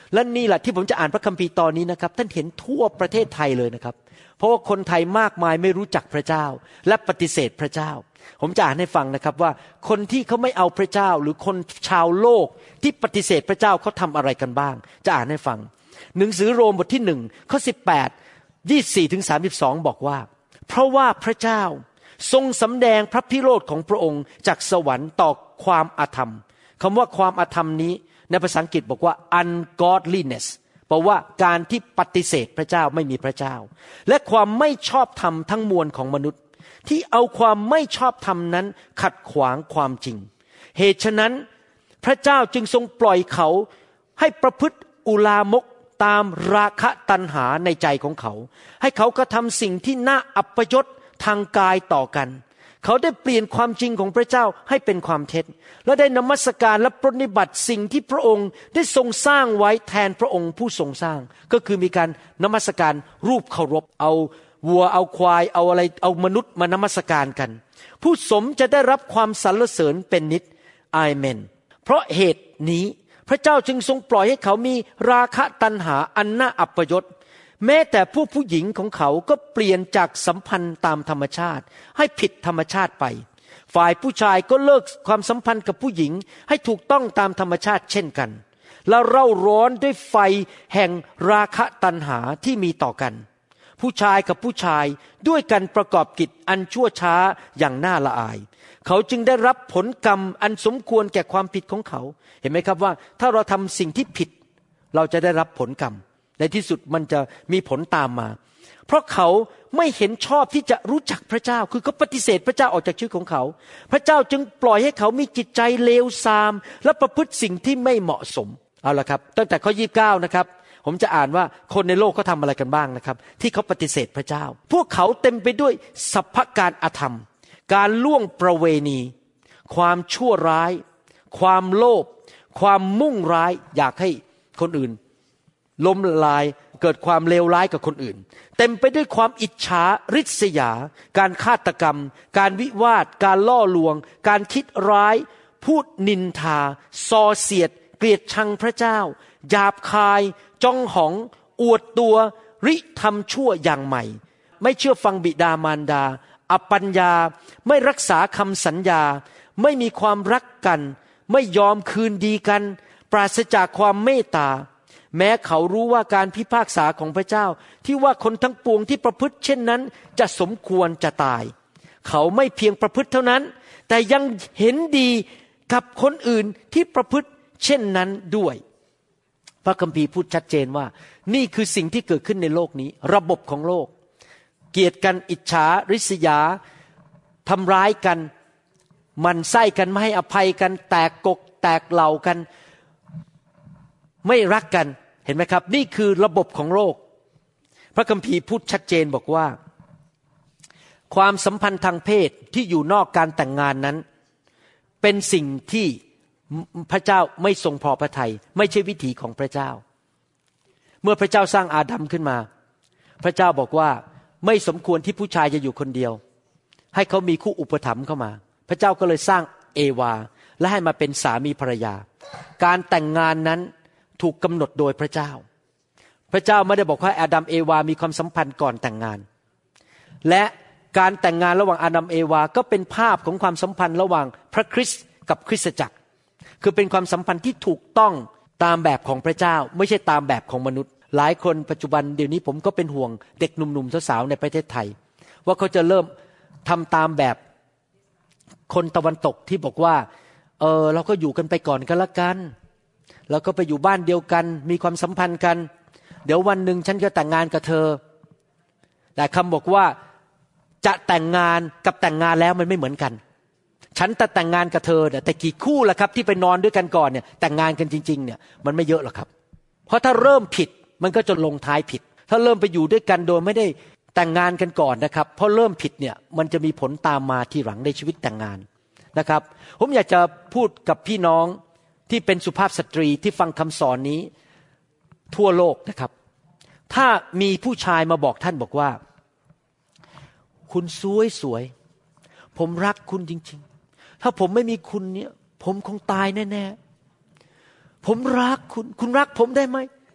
และนี่แหละที่ผมจะอ่านพระคัมภีร์ตอนนี้นะครับท่านเห็นทั่วประเทศไทยเลยนะครับเพราะว่าคนไทยมากมายไม่รู้จักพระเจ้าและปฏิเสธพระเจ้าผมจะอ่านให้ฟังนะครับว่าคนที่เขาไม่เอาพระเจ้าหรือคนชาวโลกที่ปฏิเสธพระเจ้าเขาทำอะไรกันบ้างจะอ่านให้ฟังหนังสือโรมบทที่หนึ่งข้อสิบแปด ยี่สิบสี่ถึงสามสิบสองบอกว่าเพราะว่าพระเจ้าทรงสำแดงพระพิโรธของพระองค์จากสวรรค์ต่อความอาธรรมคำว่าความอาธรรมนี้ในภาษาอังกฤษบอกว่า ungodliness แปลว่าการที่ปฏิเสธพระเจ้าไม่มีพระเจ้าและความไม่ชอบธรรมทั้งมวลของมนุษย์ที่เอาความไม่ชอบธรรมนั้นขัดขวางความจริงเหตุฉะนั้นพระเจ้าจึงทรงปล่อยเขาให้ประพฤติอุลามกตามราคะตัณหาในใจของเขาให้เขากระทำสิ่งที่น่าอัปยศทางกายต่อกันเขาได้เปลี่ยนความจริงของพระเจ้าให้เป็นความเท็จและได้นมัสการและปรนนิบัติสิ่งที่พระองค์ได้ทรงสร้างไว้แทนพระองค์ผู้ทรงสร้างก็คือมีการนมัสการรูปเคารพเอาวัวเอาควายเอาอะไรเอามนุษย์มานมัสการกันผู้สมจะได้รับความสรรเสริญเป็นนิจอาเมนเพราะเหตุนี้พระเจ้าจึงทรงปล่อยให้เขามีราคะตัณหาอันน่าอัปยศแม้แต่ผู้ผู้หญิงของเขาก็เปลี่ยนจากสัมพันธ์ตามธรรมชาติให้ผิดธรรมชาติไปฝ่ายผู้ชายก็เลิกความสัมพันธ์กับผู้หญิงให้ถูกต้องตามธรรมชาติเช่นกันและเร่าร้อนด้วยไฟแห่งราคะตัณหาที่มีต่อกันผู้ชายกับผู้ชายด้วยกันประกอบกิจอันชั่วช้าอย่างน่าละอายเขาจึงได้รับผลกรรมอันสมควรแก่ความผิดของเขาเห็นไหมครับว่าถ้าเราทำสิ่งที่ผิดเราจะได้รับผลกรรมในที่สุดมันจะมีผลตามมาเพราะเขาไม่เห็นชอบที่จะรู้จักพระเจ้าคือเขาปฏิเสธพระเจ้าออกจากชีวิตของเขาพระเจ้าจึงปล่อยให้เขามีจิตใจเลวทรามและประพฤติสิ่งที่ไม่เหมาะสมเอาละครับตั้งแต่ข้อยี่สิบเก้านะครับผมจะอ่านว่าคนในโลกเขาทำอะไรกันบ้างนะครับที่เขาปฏิเสธพระเจ้าพวกเขาเต็มไปด้วยสัพพการอธรรมการล่วงประเวณีความชั่วร้ายความโลภความมุ่งร้ายอยากให้คนอื่นล้มละลายเกิดความเลวร้ายกับคนอื่นเต็มไปด้วยความอิจฉาริษยาการฆาตกรรมการวิวาทการล่อลวงการคิดร้ายพูดนินทาส่อเสียดเกลียดชังพระเจ้าหยาบคายจ้องหองอวดตัวริทำชั่วอย่างใหม่ไม่เชื่อฟังบิดามารดาอปัญญาไม่รักษาคำสัญญาไม่มีความรักกันไม่ยอมคืนดีกันปราศจากความเมตตาแม้เขารู้ว่าการพิพากษาของพระเจ้าที่ว่าคนทั้งปวงที่ประพฤติเช่นนั้นจะสมควรจะตายเขาไม่เพียงประพฤติเท่านั้นแต่ยังเห็นดีกับคนอื่นที่ประพฤติเช่นนั้นด้วยพระคัมภีร์พูดชัดเจนว่านี่คือสิ่งที่เกิดขึ้นในโลกนี้ระบบของโลกเกลียดกันอิจฉาริษยาทำร้ายกันมันไส้กันไม่ให้อภัยกันแตกกกแตกเหล่ากันไม่รักกันเห็นไหมครับนี่คือระบบของโลกพระคัมภีร์พูดชัดเจนบอกว่าความสัมพันธ์ทางเพศที่อยู่นอกการแต่งงานนั้นเป็นสิ่งที่พระเจ้าไม่ทรงพอพระทัยไม่ใช่วิถีของพระเจ้าเมื่อพระเจ้าสร้างอาดัมขึ้นมาพระเจ้าบอกว่าไม่สมควรที่ผู้ชายจะอยู่คนเดียวให้เขามีคู่อุปถัมภ์เข้ามาพระเจ้าก็เลยสร้างเอวาและให้มาเป็นสามีภรรยาการแต่งงานนั้นถูกกำหนดโดยพระเจ้าพระเจ้าไม่ได้บอกว่าอาดัมเอวามีความสัมพันธ์ก่อนแต่งงานและการแต่งงานระหว่างอาดัมเอวาก็เป็นภาพของความสัมพันธ์ระหว่างพระคริสต์กับคริสตจักรคือเป็นความสัมพันธ์ที่ถูกต้องตามแบบของพระเจ้าไม่ใช่ตามแบบของมนุษย์หลายคนปัจจุบันเดี๋ยวนี้ผมก็เป็นห่วงเด็กหนุ่มๆสาวๆในประเทศไทยว่าเขาจะเริ่มทำตามแบบคนตะวันตกที่บอกว่าเออเราก็อยู่กันไปก่อนกันละกันเราก็ไปอยู่บ้านเดียวกันมีความสัมพันธ์กันเดี๋ยววันหนึ่งฉันก็แต่งงานกับเธอแต่คำบอกว่าจะแต่งงานกับแต่งงานแล้วมันไม่เหมือนกันฉันแต่แต่งงานกับเธอแต่กี่คู่ล่ะครับที่ไปนอนด้วยกันก่อนเนี่ยแต่งงานกันจริงๆเนี่ยมันไม่เยอะหรอกครับเพราะถ้าเริ่มผิดมันก็จะลงท้ายผิดถ้าเริ่มไปอยู่ด้วยกันโดยไม่ได้แต่งงานกันก่อนนะครับเพราะเริ่มผิดเนี่ยมันจะมีผลตามมาทีหลังในชีวิตแต่งงานนะครับผมอยากจะพูดกับพี่น้องที่เป็นสุภาพสตรีที่ฟังคำสอนนี้ทั่วโลกนะครับถ้ามีผู้ชายมาบอกท่านบอกว่าคุณสวยสวยผมรักคุณจริงๆถ้าผมไม่มีคุณเนี่ยผมคงตายแน่ๆผมรักคุณคุณรักผมได้ไหม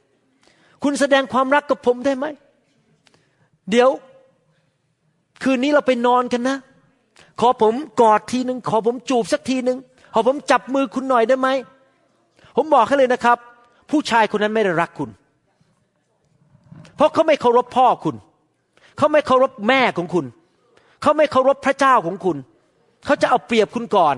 คุณแสดงความรักกับผมได้ไหมเดี๋ยวคืนนี้เราไปนอนกันนะขอผมกอดทีนึงขอผมจูบสักทีนึงขอผมจับมือคุณหน่อยได้ไหมผมบอกให้เลยนะครับผู้ชายคนนั้นไม่ได้รักคุณเพราะเขาไม่เคารพพ่อคุณเขาไม่เคารพแม่ของคุณเขาไม่เคารพพระเจ้าของคุณเขาจะเอาเปรียบคุณก่อน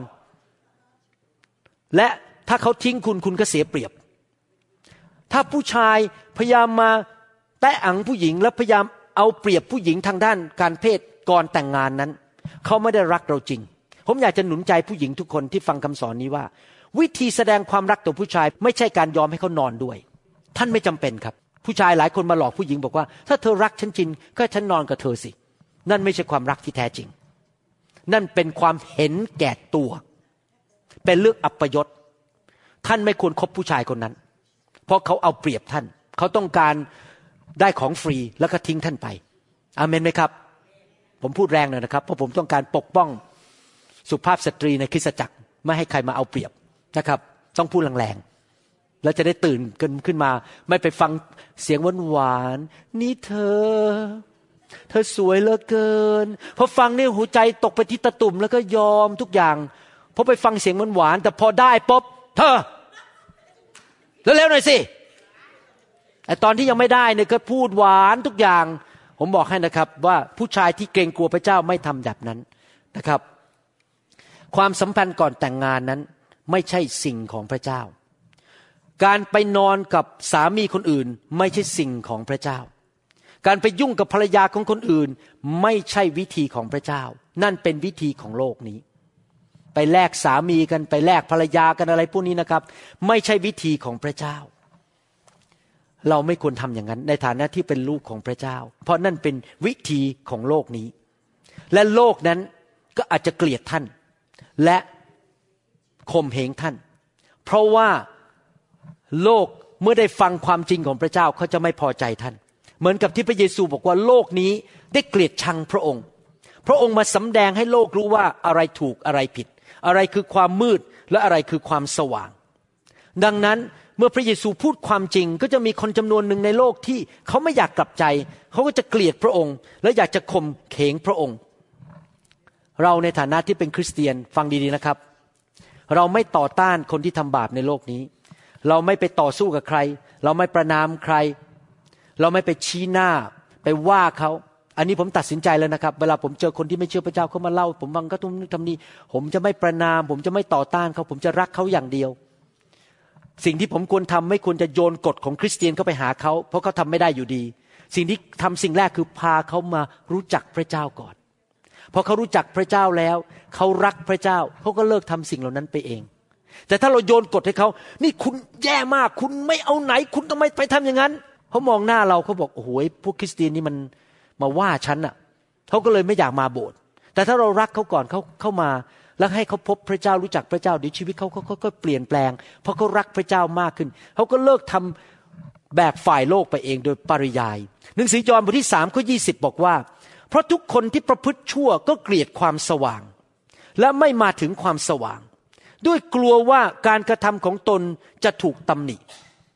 และถ้าเขาทิ้งคุณคุณก็เสียเปรียบถ้าผู้ชายพยายามมาแตะอังผู้หญิงและพยายามเอาเปรียบผู้หญิงทางด้านการเพศก่อนแต่งงานนั้นเขาไม่ได้รักเราจริงผมอยากจะหนุนใจผู้หญิงทุกคนที่ฟังคำสอนนี้ว่าวิธีแสดงความรักต่อผู้ชายไม่ใช่การยอมให้เขานอนด้วยท่านไม่จำเป็นครับผู้ชายหลายคนมาหลอกผู้หญิงบอกว่าถ้าเธอรักฉันจริงก็ฉันนอนกับเธอสินั่นไม่ใช่ความรักที่แท้จริงนั่นเป็นความเห็นแก่ตัวเป็นเรื่องอัปยศท่านไม่ควรคบผู้ชายคนนั้นเพราะเขาเอาเปรียบท่านเขาต้องการได้ของฟรีแล้วก็ทิ้งท่านไปอาเมนไหมครับผมพูดแรงหน่อยนะครับเพราะผมต้องการปกป้องสุภาพสตรีในคริสตจักรไม่ให้ใครมาเอาเปรียบนะครับต้องพูดแรงๆแล้วจะได้ตื่นกันขึ้นมาไม่ไปฟังเสียงหวานๆนี่เธอเธอสวยเหลือเกินพอฟังนี่หัวใจตกไปที่ตะตุ่มแล้วก็ยอมทุกอย่างพอไปฟังเสียงหวานๆแต่พอได้ปุ๊บเธอเร็วๆหน่อยสิไอ้ตอนที่ยังไม่ได้เนี่ยก็พูดหวานทุกอย่างผมบอกให้นะครับว่าผู้ชายที่เกรงกลัวพระเจ้าไม่ทำแบบนั้นนะครับความสัมพันธ์ก่อนแต่งงานนั้นไม่ใช่สิ่งของพระเจ้าการไปนอนกับสามีคนอื่นไม่ใช่สิ่งของพระเจ้าการไปยุ่งกับภรรยาของคนอื่นไม่ใช่วิธีของพระเจ้านั่นเป็นวิธีของโลกนี้ไปแลกสามีกันไปแลกภรรยากันอะไรพวกนี้นะครับไม่ใช่วิธีของพระเจ้าเราไม่ควรทำอย่างนั้นในฐานะที่เป็นลูกของพระเจ้าเพราะนั่นเป็นวิธีของโลกนี้และโลกนั้นก็อาจจะเกลียดท่านและข่มเหงท่านเพราะว่าโลกเมื่อได้ฟังความจริงของพระเจ้าเขาจะไม่พอใจท่านเหมือนกับที่พระเยซูบอกว่าโลกนี้ได้เกลียดชังพระองค์พระองค์มาสำแดงให้โลกรู้ว่าอะไรถูกอะไรผิดอะไรคือความมืดและอะไรคือความสว่างดังนั้นเมื่อพระเยซูพูดความจริงก็จะมีคนจำนวนหนึ่งในโลกที่เขาไม่อยากกลับใจเขาก็จะเกลียดพระองค์และอยากจะข่มเหงพระองค์เราในฐานะที่เป็นคริสเตียนฟังดีๆนะครับเราไม่ต่อต้านคนที่ทำบาปในโลกนี้เราไม่ไปต่อสู้กับใครเราไม่ประณามใครเราไม่ไปชี้หน้าไปว่าเขาอันนี้ผมตัดสินใจแล้วนะครับเวลาผมเจอคนที่ไม่เชื่อพระเจ้าเขามาเล่าผมฟังก็ต้องทำนี้ผมจะไม่ประณามผมจะไม่ต่อต้านเขาผมจะรักเขาอย่างเดียวสิ่งที่ผมควรทำไม่ควรจะโยนกฎของคริสเตียนเข้าไปหาเขาเพราะเขาทำไม่ได้อยู่ดีสิ่งที่ทำสิ่งแรกคือพาเขามารู้จักพระเจ้าก่อนพอเขารู้จักพระเจ้าแล้วเขารักพระเจ้าเขาก็เลิกทำสิ่งเหล่านั้นไปเองแต่ถ้าเราโยนกฎให้เขานี่คุณแย่มากคุณไม่เอาไหนคุณทำไมไปทำอย่างนั้นเขามองหน้าเราเขาบอกโอ้โหพวกคริสเตียนนี่มันมาว่าฉันอ่ะเขาก็เลยไม่อยากมาโบสถ์แต่ถ้าเรารักเขาก่อนเขาเข้ามาแล้วให้เขาพบพระเจ้ารู้จักพระเจ้าเดี๋ยวชีวิตเขาเขาก็เปลี่ยนแปลงเพราะเขารักพระเจ้ามากขึ้นเขาก็เลิกทำแบบฝ่ายโลกไปเองโดยปริยายหนังสือยอห์นบทที่สามข้อยี่สิบบอกว่าเพราะทุกคนที่ประพฤติชั่วก็เกลียดความสว่างและไม่มาถึงความสว่างด้วยกลัวว่าการกระทำของตนจะถูกตำหนิ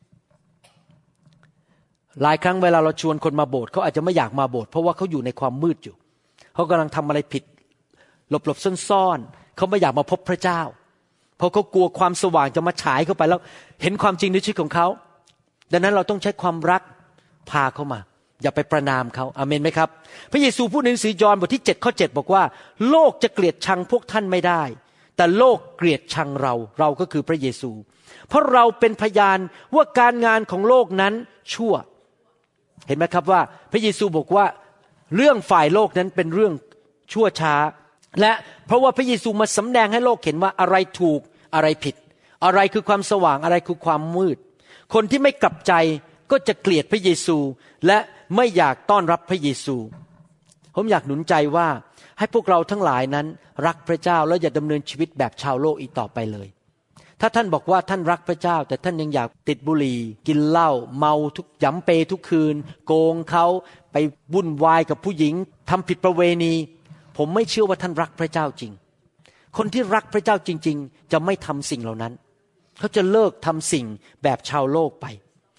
หลายครั้งเวลาเราชวนคนมาโบสถ์เขาอาจจะไม่อยากมาโบสถ์เพราะว่าเขาอยู่ในความมืดอยู่เขากำลังทำอะไรผิดหลบๆซ่อนๆเขาไม่อยากมาพบพระเจ้าเพราะเขากลัวความสว่างจะมาฉายเข้าไปแล้วเห็นความจริงในชีวิตของเขาดังนั้นเราต้องใช้ความรักพาเขามาอย่าไปประณามเขาอาเมนไหมครับพระเยซูพูดในหนังสือยอห์นบทที่เจ็ดข้อเจ็ดบอกว่าโลกจะเกลียดชังพวกท่านไม่ได้แต่โลกเกลียดชังเราเราก็คือพระเยซูเพราะเราเป็นพยานว่าการงานของโลกนั้นชั่วเห็นไหมครับว่าพระเยซูบอกว่าเรื่องฝ่ายโลกนั้นเป็นเรื่องชั่วช้าและเพราะว่าพระเยซูมาสำแดงให้โลกเห็นว่าอะไรถูกอะไรผิดอะไรคือความสว่างอะไรคือความมืดคนที่ไม่กลับใจก็จะเกลียดพระเยซูและไม่อยากต้อนรับพระเยซูผมอยากหนุนใจว่าให้พวกเราทั้งหลายนั้นรักพระเจ้าแล้วอย่าดำเนินชีวิตแบบชาวโลกอีกต่อไปเลยถ้าท่านบอกว่าท่านรักพระเจ้าแต่ท่านยังอยากติดบุหรี่กินเหล้าเมาทุกย้ำเปทุกคืนโกงเขาไปวุ่นวายกับผู้หญิงทำผิดประเวณีผมไม่เชื่อว่าท่านรักพระเจ้าจริงคนที่รักพระเจ้าจริงๆจะไม่ทำสิ่งเหล่านั้นเขาจะเลิกทำสิ่งแบบชาวโลกไป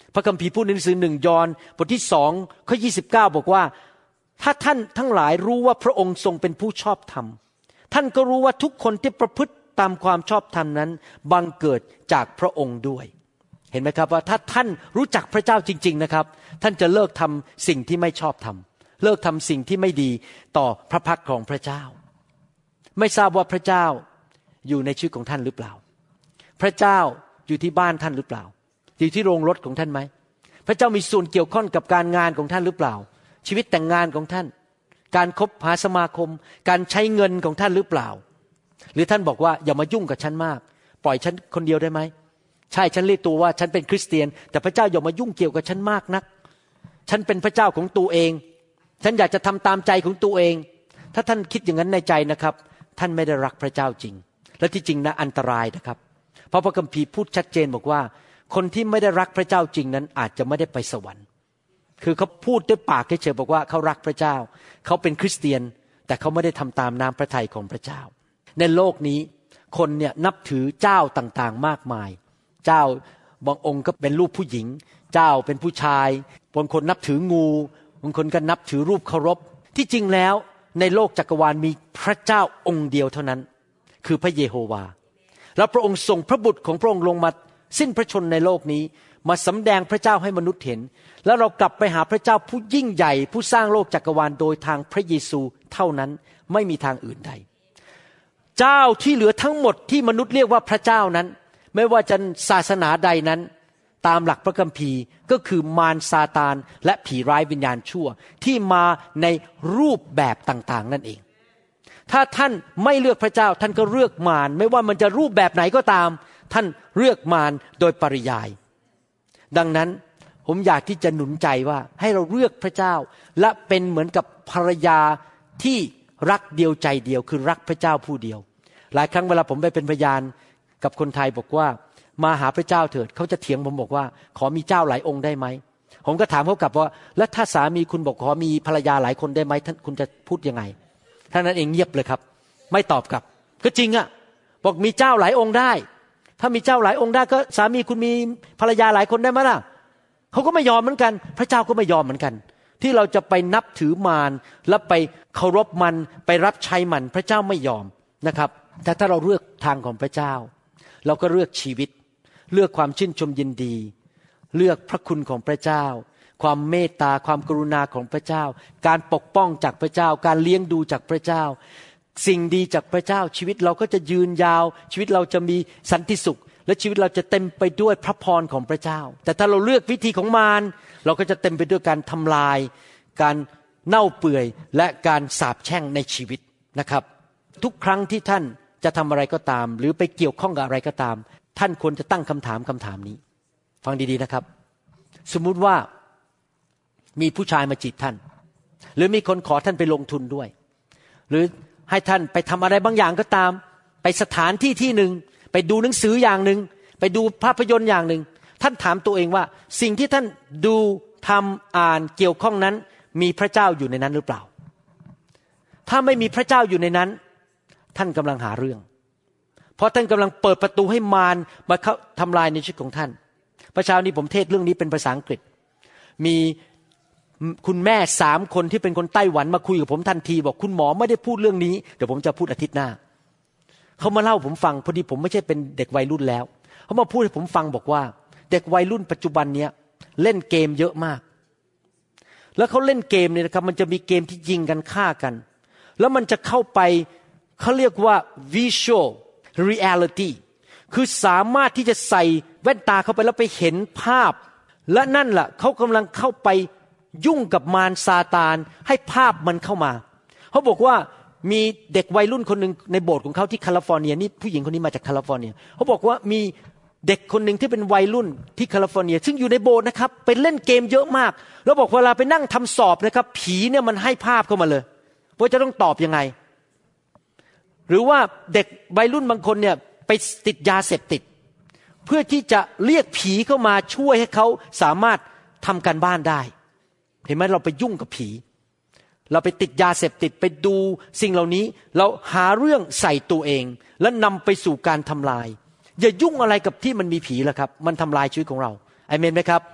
พระคัมภีร์พูดในหนังสือหนึ่งยอห์นบทที่สองข้อยี่สิบเก้าบอกว่าถ้าท่านทั้งหลายรู้ว่าพระองค์ทรงเป็นผู้ชอบธรรมท่านก็รู้ว่าทุกคนที่ประพฤติตามความชอบธรรมนั้นบังเกิดจากพระองค์ด้วยเห็นไหมครับว่าถ้าท่านรู้จักพระเจ้าจริงๆนะครับท่านจะเลิกทำสิ่งที่ไม่ชอบทำเลิกทำสิ่งที่ไม่ดีต่อพระพักของพระเจ้าไม่ทราบว่าพระเจ้าอยู่ในชีวิตของท่านหรือเปล่าพระเจ้าอยู่ที่บ้านท่านหรือเปล่าอยู่ที่โรงรถของท่านไหมพระเจ้ามีส่วนเกี่ยวข้องกับการงานของท่านหรือเปล่าชีวิตแต่งงานของท่านการคบหาสมาคมการใช้เงินของท่านหรือเปล่าหรือท่านบอกว่าอย่ามายุ่งกับฉันมากปล่อยฉันคนเดียวได้ไหมใช่ฉันเรียกตัวว่าฉันเป็นคริสเตียนแต่พระเจ้าอย่ามายุ่งเกี่ยวกับฉันมากนักฉันเป็นพระเจ้าของตัวเองฉันอยากจะทำตามใจของตัวเองถ้าท่านคิดอย่างนั้นในใจนะครับท่านไม่ได้รักพระเจ้าจริงและที่จริงนะอันตรายนะครับเพราะพระคัมภีร์พูดชัดเจนบอกว่าคนที่ไม่ได้รักพระเจ้าจริงนั้นอาจจะไม่ได้ไปสวรรค์คือเขาพูดด้วยปากเฉยๆบอกว่าเขารักพระเจ้าเขาเป็นคริสเตียนแต่เขาไม่ได้ทำตามน้ำพระทัยของพระเจ้าในโลกนี้คนเนี่ยนับถือเจ้าต่างๆมากมายเจ้าบางองค์ก็เป็นรูปผู้หญิงเจ้าเป็นผู้ชายบางคนนับถืองูบางคนก็นับถือรูปเคารพที่จริงแล้วในโลกจักรวาลมีพระเจ้าองค์เดียวเท่านั้นคือพระเยโฮวาแล้วพระองค์ส่งพระบุตรของพระองค์ลงมาสิ้นพระชนในโลกนี้มาสำแดงพระเจ้าให้มนุษย์เห็นแล้วเรากลับไปหาพระเจ้าผู้ยิ่งใหญ่ผู้สร้างโลกจักรวาลโดยทางพระเยซูเท่านั้นไม่มีทางอื่นใดเจ้าที่เหลือทั้งหมดที่มนุษย์เรียกว่าพระเจ้านั้นไม่ว่าจะศาสนาใดนั้นตามหลักพระคัมภีร์ก็คือมารซาตานและผีร้ายวิญญาณชั่วที่มาในรูปแบบต่างๆนั่นเองถ้าท่านไม่เลือกพระเจ้าท่านก็เลือกมารไม่ว่ามันจะรูปแบบไหนก็ตามท่านเลือกมารโดยปริยายดังนั้นผมอยากที่จะหนุนใจว่าให้เราเลือกพระเจ้าและเป็นเหมือนกับภรรยาที่รักเดียวใจเดียวคือรักพระเจ้าผู้เดียวหลายครั้งเวลาผมไปเป็นพยานกับคนไทยบอกว่ามาหาพระเจ้าเถิดเขาจะเถียงผมบอกว่าขอมีเจ้าหลายองค์ได้ไหมผมก็ถามเขากลับว่าแล้วถ้าสามีคุณบอกขอมีภรรยาหลายคนได้ไหมท่านคุณจะพูดยังไงท่านนั้นเองเงียบเลยครับไม่ตอบกลับก็จริงอ่ะบอกมีเจ้าหลายองค์ได้ถ้ามีเจ้าหลายองค์ได้ก็สามีคุณมีภรรยาหลายคนได้ไหมล่ะเขาก็ไม่ยอมเหมือนกันพระเจ้าก็ไม่ยอมเหมือนกันที่เราจะไปนับถือมารแล้วไปเคารพมันไปรับใช้มันพระเจ้าไม่ยอมนะครับแต่ถ้าเราเลือกทางของพระเจ้าเราก็เลือกชีวิตเลือกความชื่นชมยินดีเลือกพระคุณของพระเจ้าความเมตตาความกรุณาของพระเจ้าการปกป้องจากพระเจ้าการเลี้ยงดูจากพระเจ้าสิ่งดีจากพระเจ้าชีวิตเราก็จะยืนยาวชีวิตเราจะมีสันติสุขและชีวิตเราจะเต็มไปด้วยพระพรของพระเจ้าแต่ถ้าเราเลือกวิธีของมารเราก็จะเต็มไปด้วยการทำลายการเน่าเปื่อยและการสาปแช่งในชีวิตนะครับทุกครั้งที่ท่านจะทำอะไรก็ตามหรือไปเกี่ยวข้องกับอะไรก็ตามท่านควรจะตั้งคำถามคำถามนี้ฟังดีๆนะครับสมมุติว่ามีผู้ชายมาจีบท่านหรือมีคนขอท่านไปลงทุนด้วยหรือให้ท่านไปทำอะไรบางอย่างก็ตามไปสถานที่ที่หนึ่งไปดูหนังสืออย่างหนึ่งไปดูภาพยนตร์อย่างหนึ่งท่านถามตัวเองว่าสิ่งที่ท่านดูทำอ่านเกี่ยวข้องนั้นมีพระเจ้าอยู่ในนั้นหรือเปล่าถ้าไม่มีพระเจ้าอยู่ในนั้นท่านกำลังหาเรื่องเพราะท่านกำลังเปิดประตูให้มารมาเข้าทำลายในชีวิตของท่านเมื่อเช้านี้ผมเทศเรื่องนี้เป็นภาษาอังกฤษมีคุณแม่สามคนที่เป็นคนไต้หวันมาคุยกับผมทันทีบอกคุณหมอไม่ได้พูดเรื่องนี้เดี๋ยวผมจะพูดอาทิตย์หน้าเขามาเล่าผมฟังพอดีผมไม่ใช่เป็นเด็กวัยรุ่นแล้วเขามาพูดให้ผมฟังบอกว่าเด็กวัยรุ่นปัจจุบันเนี้ยเล่นเกมเยอะมากแล้วเขาเล่นเกมเนี่ยนะครับมันจะมีเกมที่ยิงกันฆ่ากันแล้วมันจะเข้าไปเขาเรียกว่า visual reality คือสามารถที่จะใส่แว่นตาเข้าไปแล้วไปเห็นภาพและนั่นแหละเขากำลังเข้าไปยุ่งกับมารซาตานให้ภาพมันเข้ามาเขาบอกว่ามีเด็กวัยรุ่นคนหนึ่งในโบสถ์ของเขาที่แคลิฟอร์เนียนี่ผู้หญิงคนนี้มาจากแคลิฟอร์เนียเขาบอกว่ามีเด็กคนหนึ่งที่เป็นวัยรุ่นที่แคลิฟอร์เนียซึ่งอยู่ในโบสถ์นะครับไปเล่นเกมเยอะมากแล้วบอกเวลาไปนั่งทำสอบนะครับผีเนี่ยมันให้ภาพเข้ามาเลยว่าจะต้องตอบยังไงหรือว่าเด็กวัยรุ่นบางคนเนี่ยไปติดยาเสพติดเพื่อที่จะเรียกผีเข้ามาช่วยให้เขาสามารถทำการบ้านได้เห็นไหมเราไปยุ่งกับผีเราไปติดยาเสพติดไปดูสิ่งเหล่านี้เราหาเรื่องใส่ตัวเองและนำไปสู่การทำลายอย่ายุ่งอะไรกับที่มันมีผีล่ะครับมันทำลายชีวิตของเราอาเมนไหมครับ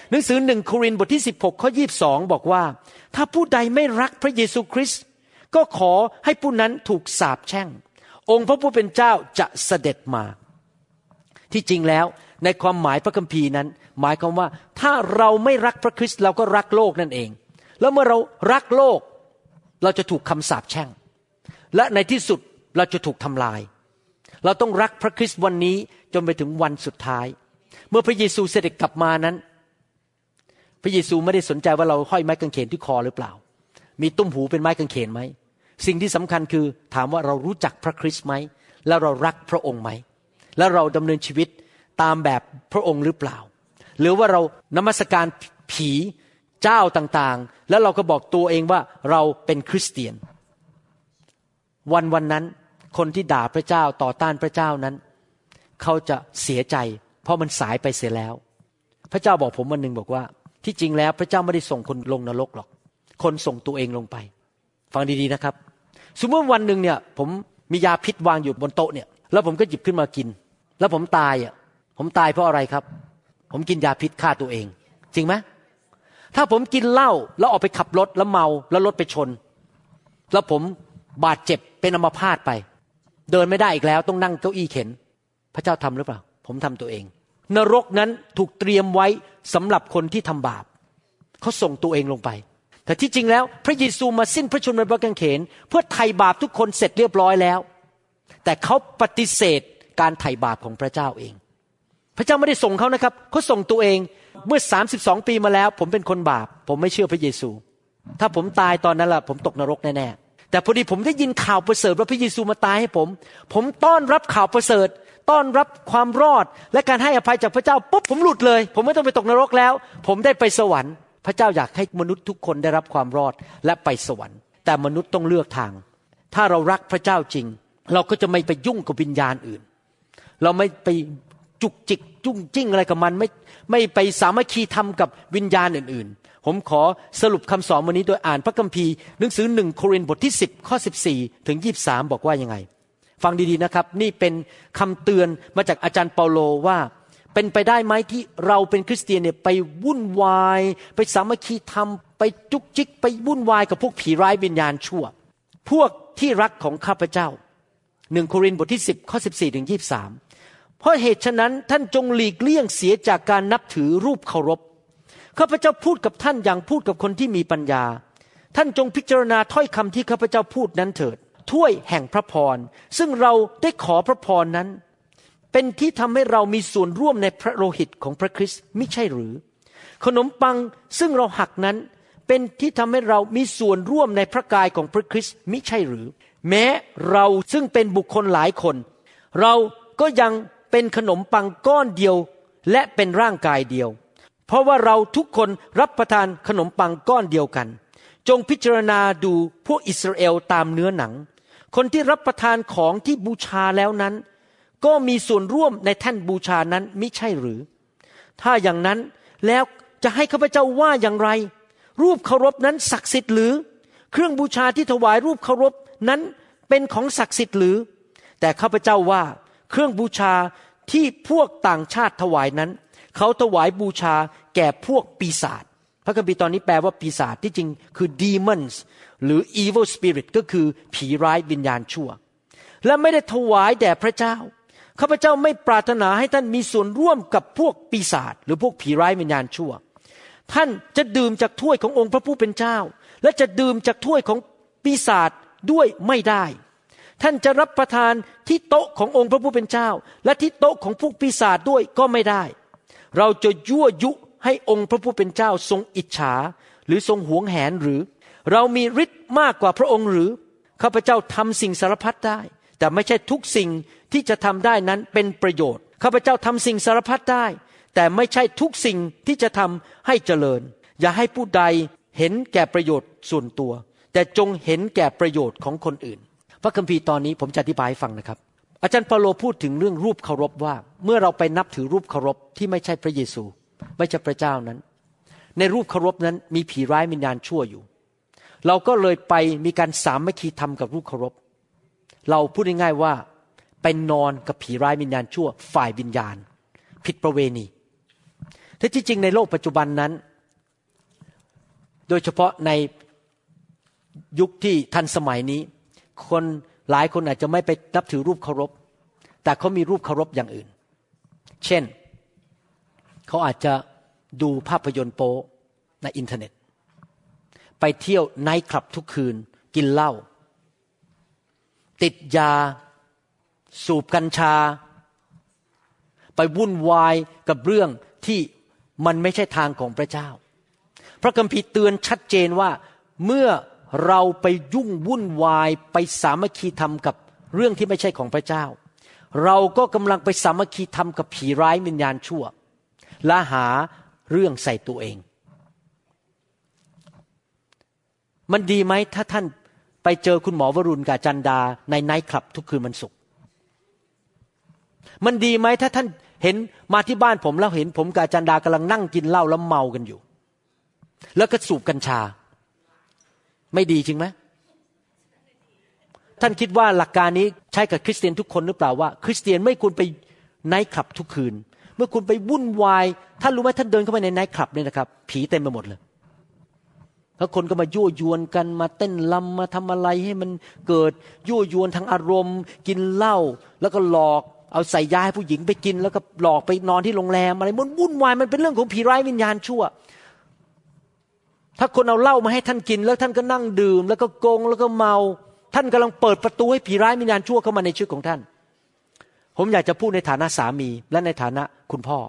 หนังสือหนึ่งโครินธ์บทที่สิบหกข้อยี่สิบสองบอกว่าถ้าผู้ใดไม่รักพระเยซูคริสต์ก็ขอให้ผู้นั้นถูกสาปแช่งองค์พระผู้เป็นเจ้าจะเสด็จมาที่จริงแล้วในความหมายพระคัมภีร์นั้นหมายความว่าถ้าเราไม่รักพระคริสต์เราก็รักโลกนั่นเองแล้วเมื่อเรารักโลกเราจะถูกคำสาปแช่งและในที่สุดเราจะถูกทำลายเราต้องรักพระคริสต์วันนี้จนไปถึงวันสุดท้ายเมื่อพระเยซูเสด็จกลับมานั้นพระเยซูไม่ได้สนใจว่าเราห้อยไม้กางเขนที่คอหรือเปล่ามีตุ้มหูเป็นไม้กางเขนไหมสิ่งที่สำคัญคือถามว่าเรารู้จักพระคริสต์ไหมแล้วเรารักพระองค์ไหมแล้วเราดำเนินชีวิตตามแบบพระองค์หรือเปล่าหรือว่าเรานมัสการผีเจ้าต่างๆแล้วเราก็บอกตัวเองว่าเราเป็นคริสเตียนวันวันนั้นคนที่ด่าพระเจ้าต่อต้านพระเจ้านั้นเขาจะเสียใจเพราะมันสายไปเสียแล้วพระเจ้าบอกผมวันหนึ่งบอกว่าที่จริงแล้วพระเจ้าไม่ได้ส่งคนลงนรกหรอกคนส่งตัวเองลงไปฟังดีๆนะครับสมมติวันหนึ่งเนี่ยผมมียาพิษวางอยู่บนโต๊ะเนี่ยแล้วผมก็หยิบขึ้นมากินแล้วผมตายอ่ะผมตายเพราะอะไรครับผมกินยาพิษฆ่าตัวเองจริงไหมถ้าผมกินเหล้าแล้วออกไปขับรถแล้วเมาแล้วรถไปชนแล้วผมบาดเจ็บเป็นอัมพาตไปเดินไม่ได้อีกแล้วต้องนั่งเก้าอี้เข็นพระเจ้าทำหรือเปล่าผมทำตัวเองนรกนั้นถูกเตรียมไว้สำหรับคนที่ทำบาปเขาส่งตัวเองลงไปแต่ที่จริงแล้วพระเยซูมาสิ้นพระชนม์บนพระกางเขนเพื่อไถ่บาปทุกคนเสร็จเรียบร้อยแล้วแต่เขาปฏิเสธการไถ่บาปของพระเจ้าเองพระเจ้าไม่ได้ส่งเขานะครับเขาส่งตัวเองเมื่อสามสิบสองปีมาแล้วผมเป็นคนบาปผมไม่เชื่อพระเยซูถ้าผมตายตอนนั้นล่ะผมตกนรกแน่ๆแต่พอดีผมได้ยินข่าวประเสริฐว่าพระเยซูมาตายให้ผมผมต้อนรับข่าวประเสริฐต้อนรับความรอดและการให้อภัยจากพระเจ้าปุ๊บผมหลุดเลยผมไม่ต้องไปตกนรกแล้วผมได้ไปสวรรค์พระเจ้าอยากให้มนุษย์ทุกคนได้รับความรอดและไปสวรรค์แต่มนุษย์ต้องเลือกทางถ้าเรารักพระเจ้าจริงเราก็จะไม่ไปยุ่งกับวิญญาณอื่นเราไม่ไปจุกจิกจุ้งจิ้งอะไรกับมันไม่ไม่ไปสามัคคีธรรมกับวิญญาณอื่นๆผมขอสรุปคำสอนวันนี้โดยอ่านพระคัมภีร์หนังสือหนึ่งโครินธ์บทที่สิบข้อสิบสี่ถึงยี่สิบสามบอกว่ายังไงฟังดีๆนะครับนี่เป็นคำเตือนมาจากอาจารย์เปาโลว่าเป็นไปได้ไหมที่เราเป็นคริสเตียนเนี่ยไปวุ่นวายไปสามัคคีธรรมไปจุกจิกไปวุ่นวายกับพวกผีร้ายวิญญาณชั่วพวกที่รักของข้าพเจ้าหนึ่งโครินธ์บทที่สิบข้อสิบสี่ถึงยี่สิบสามเพราะเหตุฉะนั้นท่านจงหลีกเลี่ยงเสียจากการนับถือรูปเคารพข้าพเจ้าพูดกับท่านอย่างพูดกับคนที่มีปัญญาท่านจงพิจารณาถ้อยคำที่ข้าพเจ้าพูดนั้นเถิดถ้วยแห่งพระพรซึ่งเราได้ขอพระพรนั้นเป็นที่ทำให้เรามีส่วนร่วมในพระโลหิตของพระคริสต์มิใช่หรือขนมปังซึ่งเราหักนั้นเป็นที่ทำให้เรามีส่วนร่วมในพระกายของพระคริสต์มิใช่หรือแม้เราซึ่งเป็นบุคคลหลายคนเราก็ยังเป็นขนมปังก้อนเดียวและเป็นร่างกายเดียวเพราะว่าเราทุกคนรับประทานขนมปังก้อนเดียวกันจงพิจารณาดูพวกอิสราเอลตามเนื้อหนังคนที่รับประทานของที่บูชาแล้วนั้นก็มีส่วนร่วมในแท่นบูชานั้นมิใช่หรือถ้าอย่างนั้นแล้วจะให้ข้าพเจ้าว่าอย่างไรรูปเคารพนั้นศักดิ์สิทธิ์หรือเครื่องบูชาที่ถวายรูปเคารพนั้นเป็นของศักดิ์สิทธิ์หรือแต่ข้าพเจ้าว่าเครื่องบูชาที่พวกต่างชาติถวายนั้นเขาถวายบูชาแก่พวกปีศาจพระคัมภีร์ตอนนี้แปลว่าปีศาจที่จริงคือ demons หรือ evil spirit ก็คือผีร้ายวิญญาณชั่วและไม่ได้ถวายแด่พระเจ้าข้าพเจ้าไม่ปรารถนาให้ท่านมีส่วนร่วมกับพวกปีศาจหรือพวกผีร้ายวิญญาณชั่วท่านจะดื่มจากถ้วยขององค์พระผู้เป็นเจ้าและจะดื่มจากถ้วยของปีศาจด้วยไม่ได้ท่านจะรับประทานที่โต๊ะขององค์พระผู้เป็นเจ้าและที่โต๊ะของพวกปีศาจด้วยก็ไม่ได้เราจะยั่วยุให้องค์พระผู้เป็นเจ้าทรงอิจฉาหรือทรงหวงแหนหรือเรามีฤทธิ์มากกว่าพระองค์หรือข้าพเจ้าทำสิ่งสารพัดได้แต่ไม่ใช่ทุกสิ่งที่จะทำได้นั้นเป็นประโยชน์ข้าพเจ้าทำสิ่งสารพัดได้แต่ไม่ใช่ทุกสิ่งที่จะทำให้เจริญอย่าให้ผู้ใดเห็นแก่ประโยชน์ส่วนตัวแต่จงเห็นแก่ประโยชน์ของคนอื่นพระคัมภีร์ตอนนี้ผมจะอธิบายให้ฟังนะครับอาจารย์เปาโลพูดถึงเรื่องรูปเคารพว่าเมื่อเราไปนับถือรูปเคารพที่ไม่ใช่พระเยซูไม่ใช่พระเจ้านั้นในรูปเคารพนั้นมีผีร้ายวิญญาณชั่วอยู่เราก็เลยไปมีการสามัคคีธรรมกับรูปเคารพเราพูดง่ายๆว่าไปนอนกับผีร้ายวิญญาณชั่วฝ่ายวิญญาณผิดประเวณีแต่ที่จริงในโลกปัจจุบันนั้นโดยเฉพาะในยุคที่ทันสมัยนี้คนหลายคนอาจจะไม่ไปนับถือรูปเคารพแต่เขามีรูปเคารพอย่างอื่นเช่นเขาอาจจะดูภาพยนตร์โป๊ในอินเทอร์เน็ตไปเที่ยวไนท์คลับทุกคืนกินเหล้าติดยาสูบกัญชาไปวุ่นวายกับเรื่องที่มันไม่ใช่ทางของพระเจ้าพระคัมภีร์เตือนชัดเจนว่าเมื่อเราไปยุ่งวุ่นวายไปสามัคคีธรรมกับเรื่องที่ไม่ใช่ของพระเจ้าเราก็กำลังไปสามัคคีธรรมกับผีร้ายวิญญาณชั่วและหาเรื่องใส่ตัวเองมันดีไหมถ้าท่านไปเจอคุณหมอวรุณกับจันดาในไนท์คลับทุกคืนวันศุกร์มันดีไหมถ้าท่านเห็นมาที่บ้านผมแล้วเห็นผมกับจันดากำลังนั่งกินเหล้าแล้วเมากันอยู่แล้วก็สูบกัญชาไม่ดีจริงไหมท่านคิดว่าหลักการนี้ใช้กับคริสเตียนทุกคนหรือเปล่าว่าคริสเตียนไม่ควรไปไนท์คลับทุกคืนเมื่อคุณไปวุ่นวายท่านรู้ไหมท่านเดินเข้าไปในไนท์คลับเนี่ยนะครับผีเต็มไปหมดเลยแล้วคนก็มายั่วยวนกันมาเต้นรำมาทำอะไรให้มันเกิดยั่วยวนทางอารมณ์กินเหล้าแล้วก็หลอกเอาใส่ยาให้ผู้หญิงไปกินแล้วก็หลอกไปนอนที่โรงแรมอะไรมันวุ่นวายมันเป็นเรื่องของผีร้ายวิญญาณชั่วถ้าคนเอาเหล้ามาให้ท่านกินแล้วท่านก็นั่งดื่มแล้วก็โกงแล้วก็เมาท่านกำลังเปิดประตูให้ผีร้ายวิญญาณชั่วเข้ามาในชีวิตของท่านผมอยากจะพูดในฐานะสามีและในฐานะคุณพ่อ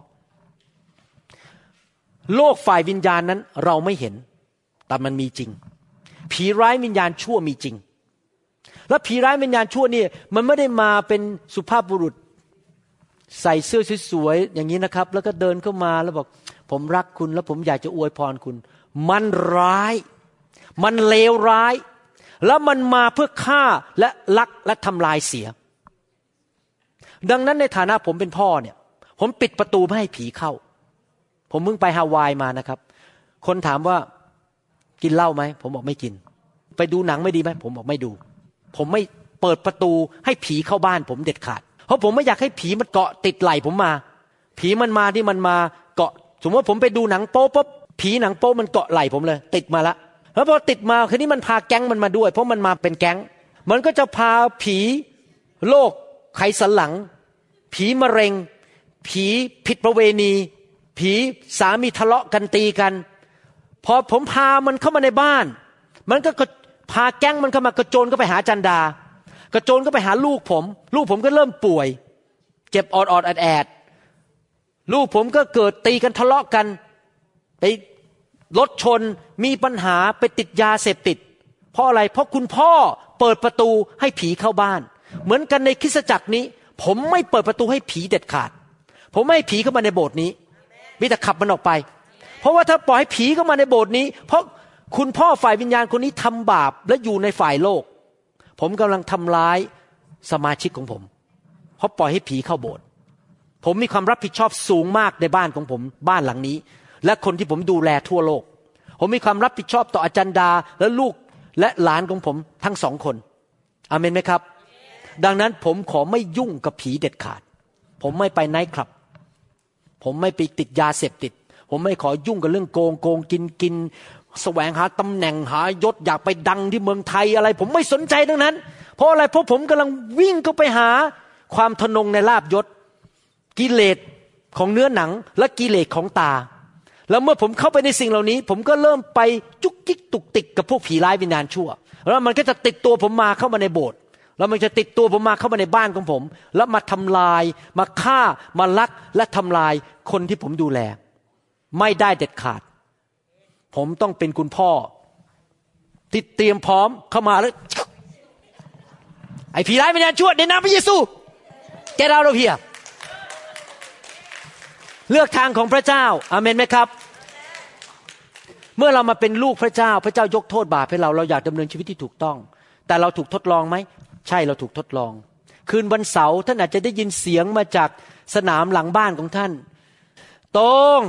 โลกฝ่ายวิญญาณนั้นเราไม่เห็นแต่มันมีจริงผีร้ายวิญญาณชั่วมีจริงและผีร้ายวิญญาณชั่วนี่มันไม่ได้มาเป็นสุภาพบุรุษใส่เสื้อสวยๆอย่างนี้นะครับแล้วก็เดินเข้ามาแล้วบอกผมรักคุณแล้วผมอยากจะอวยพรคุณมันร้ายมันเลวร้ายแล้วมันมาเพื่อฆ่าและลักและทำลายเสียดังนั้นในฐานะผมเป็นพ่อเนี่ยผมปิดประตูไม่ให้ผีเข้าผมเพิ่งไปฮาวายมานะครับคนถามว่ากินเหล้าไหมผมบอกไม่กินไปดูหนังไม่ดีไหมผมบอกไม่ดูผมไม่เปิดประตูให้ผีเข้าบ้านผมเด็ดขาดเพราะผมไม่อยากให้ผีมันเกาะติดไหล่ผมมาผีมันมาที่มันมาเกาะสมมติว่าผมไปดูหนังโป๊ปุ๊บผีหนังโป๊มันเกาะไหล่ผมเลยติดมาละแล้วพอติดมาคืนนี้มันพาแก๊งมันมาด้วยเพราะมันมาเป็นแก๊งมันก็จะพาผีโรคไขสันหลังผีมะเร็งผีผิดประเวณีผีสามีทะเลาะกันตีกันพอผมพามันเข้ามาในบ้านมันก็พาแก๊งมันเข้ามากระโจนก็ไปหาจันดากระโจนก็ไปหาลูกผมลูกผมก็เริ่มป่วยเจ็บออดออดแอดแอดลูกผมก็เกิดตีกันทะเลาะกันไปรถชนมีปัญหาไปติดยาเสพติดเพราะอะไรเพราะคุณพ่อเปิดประตูให้ผีเข้าบ้านเหมือนกันในคริสตจักรนี้ผมไม่เปิดประตูให้ผีเด็ดขาดผมไม่ให้ผีเข้ามาในโบสถ์นี้มีแต่ขับมันออกไปเพราะว่าถ้าปล่อยให้ผีเข้ามาในโบสถ์นี้เพราะคุณพ่อฝ่ายวิญญาณคนนี้ทำบาปและอยู่ในฝ่ายโลกผมกำลังทำร้ายสมาชิกของผมเพราะปล่อยให้ผีเข้าโบสถ์ผมมีความรับผิดชอบสูงมากในบ้านของผมบ้านหลังนี้และคนที่ผมดูแลทั่วโลกผมมีความรับผิดชอบต่ออาจารย์ดาและลูกและหลานของผมทั้งสองคนอาเมนไหมครับดังนั้นผมขอไม่ยุ่งกับผีเด็ดขาดผมไม่ไปไนท์คลับผมไม่ไปติดยาเสพติดผมไม่ขอยุ่งกับเรื่องโกงโกงกินกินแสวงหาตำแหน่งหายศอยากไปดังที่เมืองไทยอะไรผมไม่สนใจทั้งนั้นเพราะอะไรเพราะผมกำลังวิ่งเข้าไปหาความทนงในลาภยศกิเลสของเนื้อหนังและกิเลสของตาแล้วเมื่อผมเข้าไปในสิ่งเหล่านี้ผมก็เริ่มไปจุกจิกตุกติกกับพวกผีร้ายวิญญาณชั่วแล้วมันก็จะติดตัวผมมาเข้ามาในโบสถ์แล้วมันจะติดตัวผมมาเข้ามาในบ้านของผมแล้วมาทำลายมาฆ่ามาลักและทำลายคนที่ผมดูแลไม่ได้เด็ดขาดผมต้องเป็นคุณพ่อที่เตรียมพร้อมเข้ามาแล้วไอ้ผีร้ายวิญญาณชั่วในนามพระเยซูแกเราเราเพียเลือกทางของพระเจ้าอาเมนไหมครับเมื่อเรามาเป็นลูกพระเจ้าพระเจ้ายกโทษบาปให้เราเราอยากดำเนินชีวิตที่ถูกต้องแต่เราถูกทดลองไหมใช่เราถูกทดลองคืนวันเสาร์ท่านอาจจะได้ยินเสียงมาจากสนามหลังบ้านของท่านตรง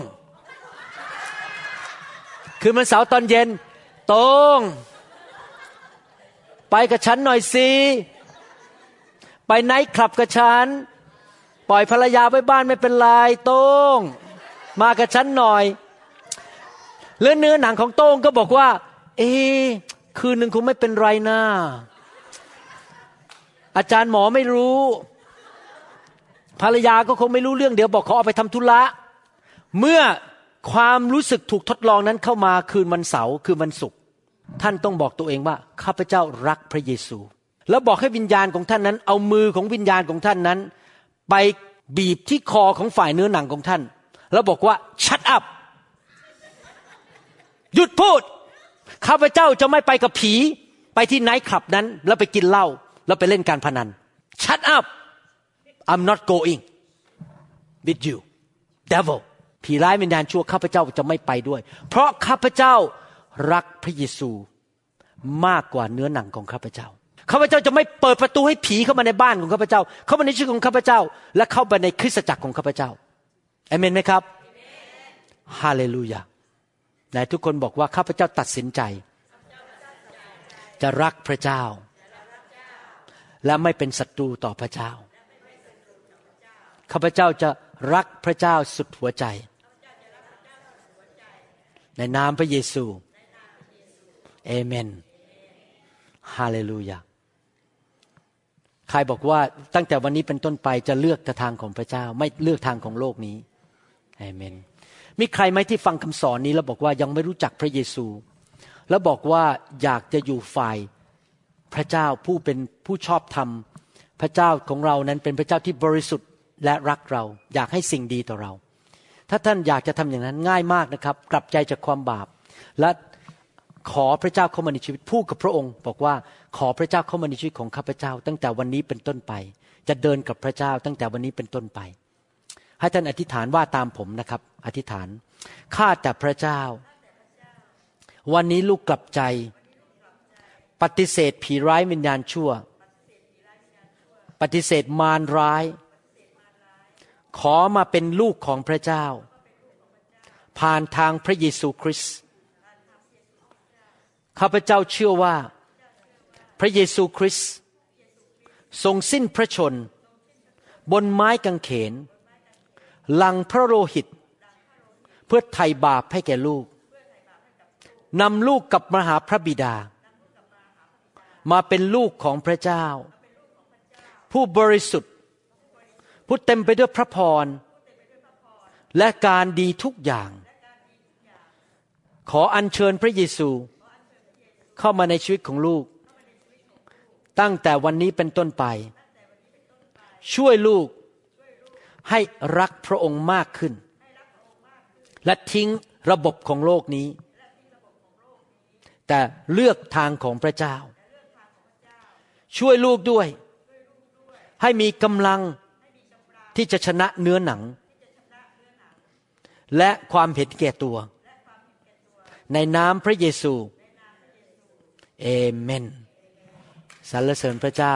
คืนวันเสาร์ตอนเย็นตรงไปกับฉันหน่อยสิไปไนท์คลับกับฉันปล่อยภรรยาไว้บ้านไม่เป็นไรตรงมากับฉันหน่อยเรื่องเนื้อหนังของโต้งก็บอกว่าเอ๊ะคืนหนึ่งคงไม่เป็นไรนะอาจารย์หมอไม่รู้ภรรยาก็คงไม่รู้เรื่องเดี๋ยวบอกเขาเอาไปทำธุระเมื่อความรู้สึกถูกทดลองนั้นเข้ามาคืนวันเสาร์คืนวันศุกร์ท่านต้องบอกตัวเองว่าข้าพเจ้ารักพระเยซูแล้วบอกให้วิญญาณของท่านนั้นเอามือของวิญญาณของท่านนั้นไปบีบที่คอของฝ่ายเนื้อหนังของท่านแล้วบอกว่า shut up หยุดพูดข้าพเจ้าจะไม่ไปกับผีไปที่ไนท์คลับนั้นแล้วไปกินเหล้าแล้วไปเล่นการพนัน shut up I'm not going with you devil ผีร้ายวิญญาณชั่วข้าพเจ้าจะไม่ไปด้วยเพราะข้าพเจ้ารักพระเยซูมากกว่าเนื้อหนังของข้าพเจ้าข้าพเจ้าจะไม่เปิดประตูให้ผีเข้ามาในบ้านของข้าพเจ้าเข้ามาในชีวิตของข้าพเจ้าและเข้าไปในคริสตจักรของข้าพเจ้าอาเมนไหมครับฮาเลลูยาไหนทุกคนบอกว่าข้าพเจ้าตัดสินใจจะรักพระเจ้าและไม่เป็นศัตรูต่อพระเจ้าข้าพเจ้าจะรักพระเจ้าสุดหัวใจในนามพระเยซูเอเมนฮาเลลูยาใครบอกว่าตั้งแต่วันนี้เป็นต้นไปจะเลือกแต่ทางของพระเจ้าไม่เลือกทางของโลกนี้เอเมนมีใครไหมที่ฟังคำสอนนี้แล้วบอกว่ายังไม่รู้จักพระเยซูแล้วบอกว่าอยากจะอยู่ฝ่ายพระเจ้าผู้เป็นผู้ชอบธรรมพระเจ้าของเรานั้นเป็นพระเจ้าที่บริสุทธิ์และรักเราอยากให้สิ่งดีต่อเราถ้าท่านอยากจะทำอย่างนั้นง่ายมากนะครับกลับใจจากความบาปและขอพระเจ้าเข้ามาในชีวิตพูดกับพระองค์บอกว่าขอพระเจ้าเข้ามาในชีวิตของข้าพเจ้าตั้งแต่วันนี้เป็นต้นไปจะเดินกับพระเจ้าตั้งแต่วันนี้เป็นต้นไปให้ท่านอธิษฐานว่าตามผมนะครับอธิษฐานข้าแต่พระเจ้าวันนี้ลูกกลับใจปฏิเสธผีร้ายวิญญาณชั่วปฏิเสธมารร้ายขอมาเป็นลูกของพระเจ้าผ่านทางพระเยซูคริสต์ข้าพเจ้าเชื่อว่าพระเยซูคริสต์ทรงสิ้นพระชนบนไม้กางเขนหลั่งพระโลหิตเพื่อไถ่บาปให้แก่ลูกนำลูกกลับมาหาพระบิดามาเป็นลูกของพระเจ้าผู้บริสุทธิ์ผู้เต็มไปด้วยพระพรและการดีทุกอย่างขออัญเชิญพระเยซูเข้ามาในชีวิตของลูกตั้งแต่วันนี้เป็นต้นไปช่วยลูกให้รักพระองค์มากขึ้นและทิ้งระบบของโลกนี้แต่เลือกทางของพระเจ้าช่วยลูกด้วยให้มีกำลังที่จะชนะเนื้อหนังและความเห็นแก่ตัวในนามพระเยซูเอเมนสรรเสริญพระเจ้า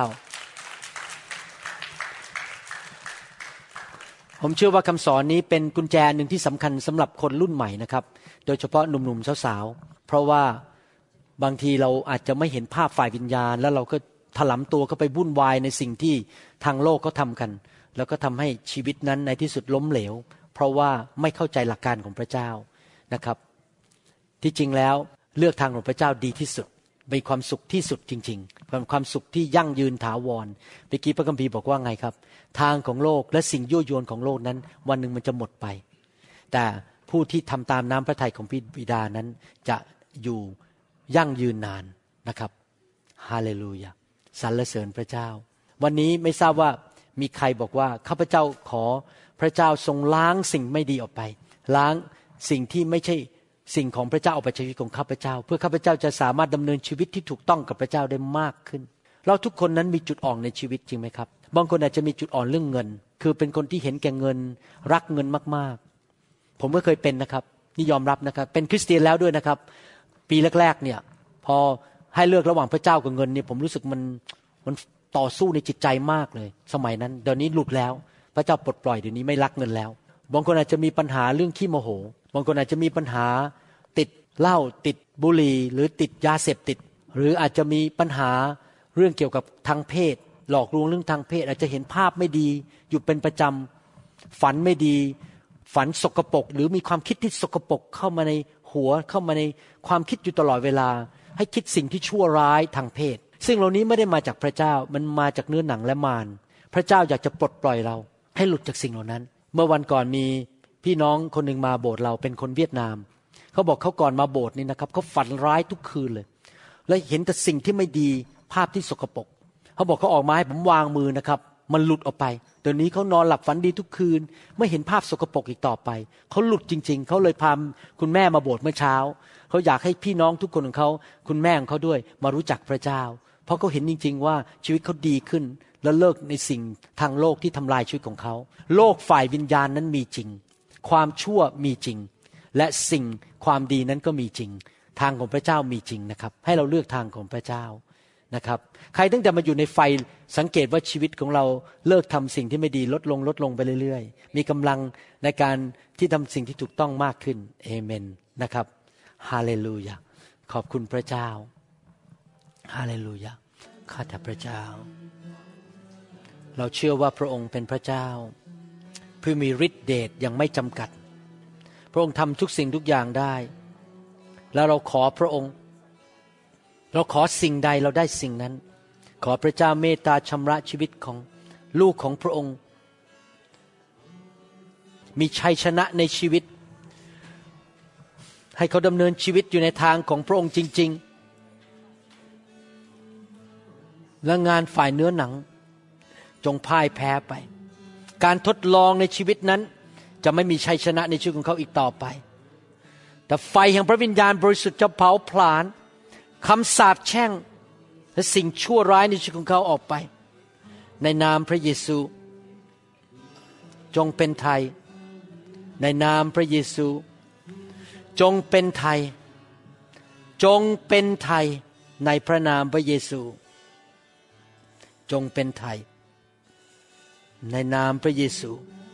ผมเชื่อว่าคำสอนนี้เป็นกุญแจหนึ่งที่สำคัญสำหรับคนรุ่นใหม่นะครับโดยเฉพาะหนุ่มๆสาวๆเพราะว่าบางทีเราอาจจะไม่เห็นภาพฝ่ายวิญญาณแล้วเราก็ถลำตัวเข้าไปวุ่นวายในสิ่งที่ทางโลกเขาทำกันแล้วก็ทำให้ชีวิตนั้นในที่สุดล้มเหลวเพราะว่าไม่เข้าใจหลักการของพระเจ้านะครับที่จริงแล้วเลือกทางของพระเจ้าดีที่สุดมีความสุขที่สุดจริงๆเป็นความสุขที่ยั่งยืนถาวรเมื่อกี้พระคัมภีร์บอกว่าไงครับทางของโลกและสิ่งยั่วยวนของโลกนั้นวันหนึ่งมันจะหมดไปแต่ผู้ที่ทำตามน้ำพระทัยของพระบิดานั้นจะอยู่ยั่งยืนนานนะครับฮาเลลูยาสรรเสริญพระเจ้าวันนี้ไม่ทราบว่ามีใครบอกว่าข้าพเจ้าขอพระเจ้าทรงล้างสิ่งไม่ดีออกไปล้างสิ่งที่ไม่ใช่สิ่งของพระเจ้าออกไปจากชีวิตของข้าพเจ้าเพื่อข้าพเจ้าจะสามารถดำเนินชีวิตที่ถูกต้องกับพระเจ้าได้มากขึ้นเราทุกคนนั้นมีจุดอ่อนในชีวิตจริงไหมครับบางคนอาจจะมีจุดอ่อนเรื่องเงินคือเป็นคนที่เห็นแก่เงินรักเงินมากๆผมก็เคยเป็นนะครับนี่ยอมรับนะครับเป็นคริสเตียนแล้วด้วยนะครับปีแรกๆเนี่ยพอให้เลือกระหว่างพระเจ้ากับเงินเนี่ยผมรู้สึกมันมันต่อสู้ในจิตใจมากเลยสมัยนั้นเดี๋ยวนี้หลุดแล้วพระเจ้าปลดปล่อยเดี๋ยวนี้ไม่รักเงินแล้วบางคนอาจจะมีปัญหาเรื่องขี้โมโหบางคนอาจจะมีปัญหาติดเหล้าติดบุหรี่หรือติดยาเสพติดหรืออาจจะมีปัญหาเรื่องเกี่ยวกับทางเพศหลอกลวงเรื่องทางเพศอาจจะเห็นภาพไม่ดีอยู่เป็นประจำฝันไม่ดีฝันสกปรกหรือมีความคิดที่สกปรกเข้ามาในหัวเข้ามาในความคิดอยู่ตลอดเวลาให้คิดสิ่งที่ชั่วร้ายทางเพศซึ่งเหล่านี้ไม่ได้มาจากพระเจ้ามันมาจากเนื้อหนังและมารพระเจ้าอยากจะปลดปล่อยเราให้หลุดจากสิ่งเหล่านั้นเมื่อวันก่อนมีพี่น้องคนหนึ่งมาโบสถ์เราเป็นคนเวียดนามเขาบอกเขาก่อนมาโบสถ์นี่นะครับเขาฝันร้ายทุกคืนเลยและเห็นแต่สิ่งที่ไม่ดีภาพที่สกปรกเขาบอกเขาออกมาให้ผมวางมือนะครับมันหลุดออกไปเดี๋ยวนี้เขานอนหลับฝันดีทุกคืนไม่เห็นภาพสกปรกอีกต่อไปเขาหลุดจริงๆเขาเลยพาคุณแม่มาโบสถ์เมื่อเช้าเขาอยากให้พี่น้องทุกคนของเขาคุณแม่ของเขาด้วยมารู้จักพระเจ้าเพราะเขาเห็นจริงๆว่าชีวิตเขาดีขึ้นและเลิกในสิ่งทางโลกที่ทำลายชีวิตของเขาโลกฝ่ายวิญญาณนั้นมีจริงความชั่วมีจริงและสิ่งความดีนั้นก็มีจริงทางของพระเจ้ามีจริงนะครับให้เราเลือกทางของพระเจ้านะครับใครตั้งแต่มาอยู่ในไฟสังเกตว่าชีวิตของเราเลิกทำสิ่งที่ไม่ดีลดลงลดลงไปเรื่อยๆมีกำลังในการที่ทำสิ่งที่ถูกต้องมากขึ้นเอเมนนะครับฮาเลลูยาขอบคุณพระเจ้าฮาเลลูยาข้าแต่พระเจ้าเราเชื่อว่าพระองค์เป็นพระเจ้าผู้มีฤทธิ์เดชอย่างไม่จำกัดพระองค์ทำทุกสิ่งทุกอย่างได้แล้วเราขอพระองค์เราขอสิ่งใดเราได้สิ่งนั้นขอพระเจ้าเมตตาชำระชีวิตของลูกของพระองค์มีชัยชนะในชีวิตให้เขาดำเนินชีวิตอยู่ในทางของพระองค์จริงๆและงานฝ่ายเนื้อหนังจงพ่ายแพ้ไปการทดลองในชีวิตนั้นจะไม่มีชัยชนะในชีวิตของเขาอีกต่อไปแต่ไฟแห่งพระวิญญาณบริสุทธิ์จะเผาผลาญคำสาปแช่งและสิ่งชั่วร้ายในชีวิตของเขาออกไปในนามพระเยซูจงเป็นไทยในนามพระเยซูจงเป็นไทยจงเป็นไทยในพระนามพระเยซูจงเป็นไทยในนามพระเยซู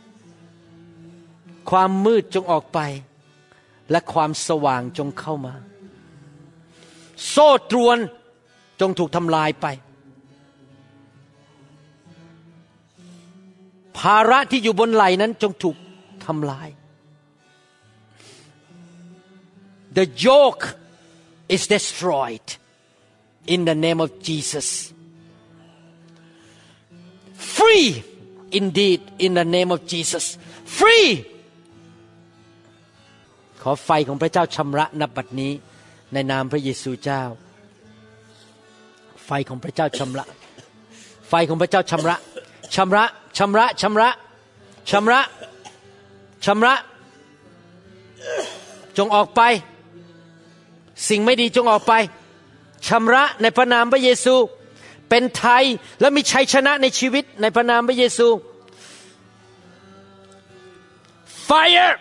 ความมืดจงออกไปและความสว่างจงเข้ามาโซ่ตรวนจงถูกทำลายไปภาระที่อยู่บนไหล่นั้นจงถูกทำลาย The yoke is destroyed in the name of Jesus free indeed in the name of Jesus free ขอไฟของพระเจ้าชำระณบัดนี้ในนามพระเยซูเจ้าไฟของพระเจ้าชำระไฟของพระเจ้าชำระชำระชำระชำระชำระชำระจงออกไปสิ่งไม่ดีจงออกไปชำระในพระนามพระเยซูเป็นไทยและมีชัยชนะในชีวิตในพระนามพระเยซู Fire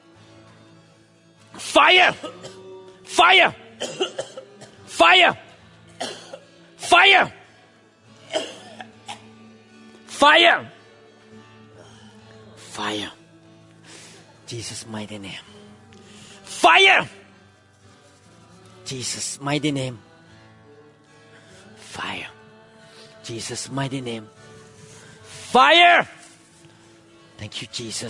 Fire Fire Fire Fire Fire Fire Jesus mighty name Fire Jesus mighty name Fire Jesus mighty name Fire Thank you Jesus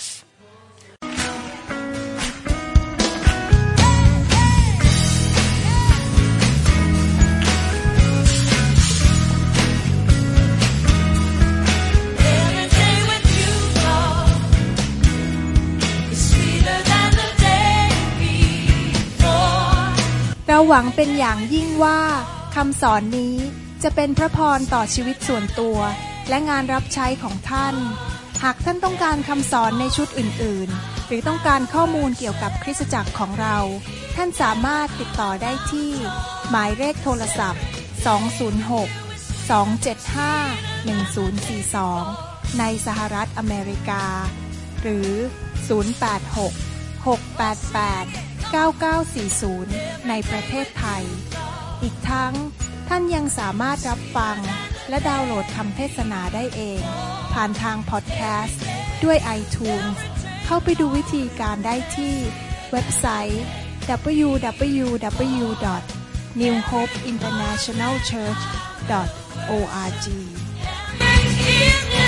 เราหวังเป็นอย่างยิ่งว่าคำสอนนี้จะเป็นพระพรต่อชีวิตส่วนตัวและงานรับใช้ของท่านหากท่านต้องการคำสอนในชุดอื่นๆหรือต้องการข้อมูลเกี่ยวกับคริสตจักรของเราท่านสามารถติดต่อได้ที่หมายเลขโทรศัพท์สอง ศูนย์ หก สอง เจ็ด ห้า หนึ่ง ศูนย์ สี่ สองในสหรัฐอเมริกาหรือศูนย์ แปด หก หก แปด แปด เก้า เก้า สี่ ศูนย์ในประเทศไทยอีกทั้งท่านยังสามารถรับฟังและดาวน์โหลดคำเทศนาได้เองผ่านทางพอดแคสต์ด้วย iTunes เข้าไปดูวิธีการได้ที่เว็บไซต์ ดับเบิลยู ดับเบิลยู ดับเบิลยู ดอท นิว โฮป อินเตอร์เนชั่นแนล เชิร์ช ดอท โอ อาร์ จี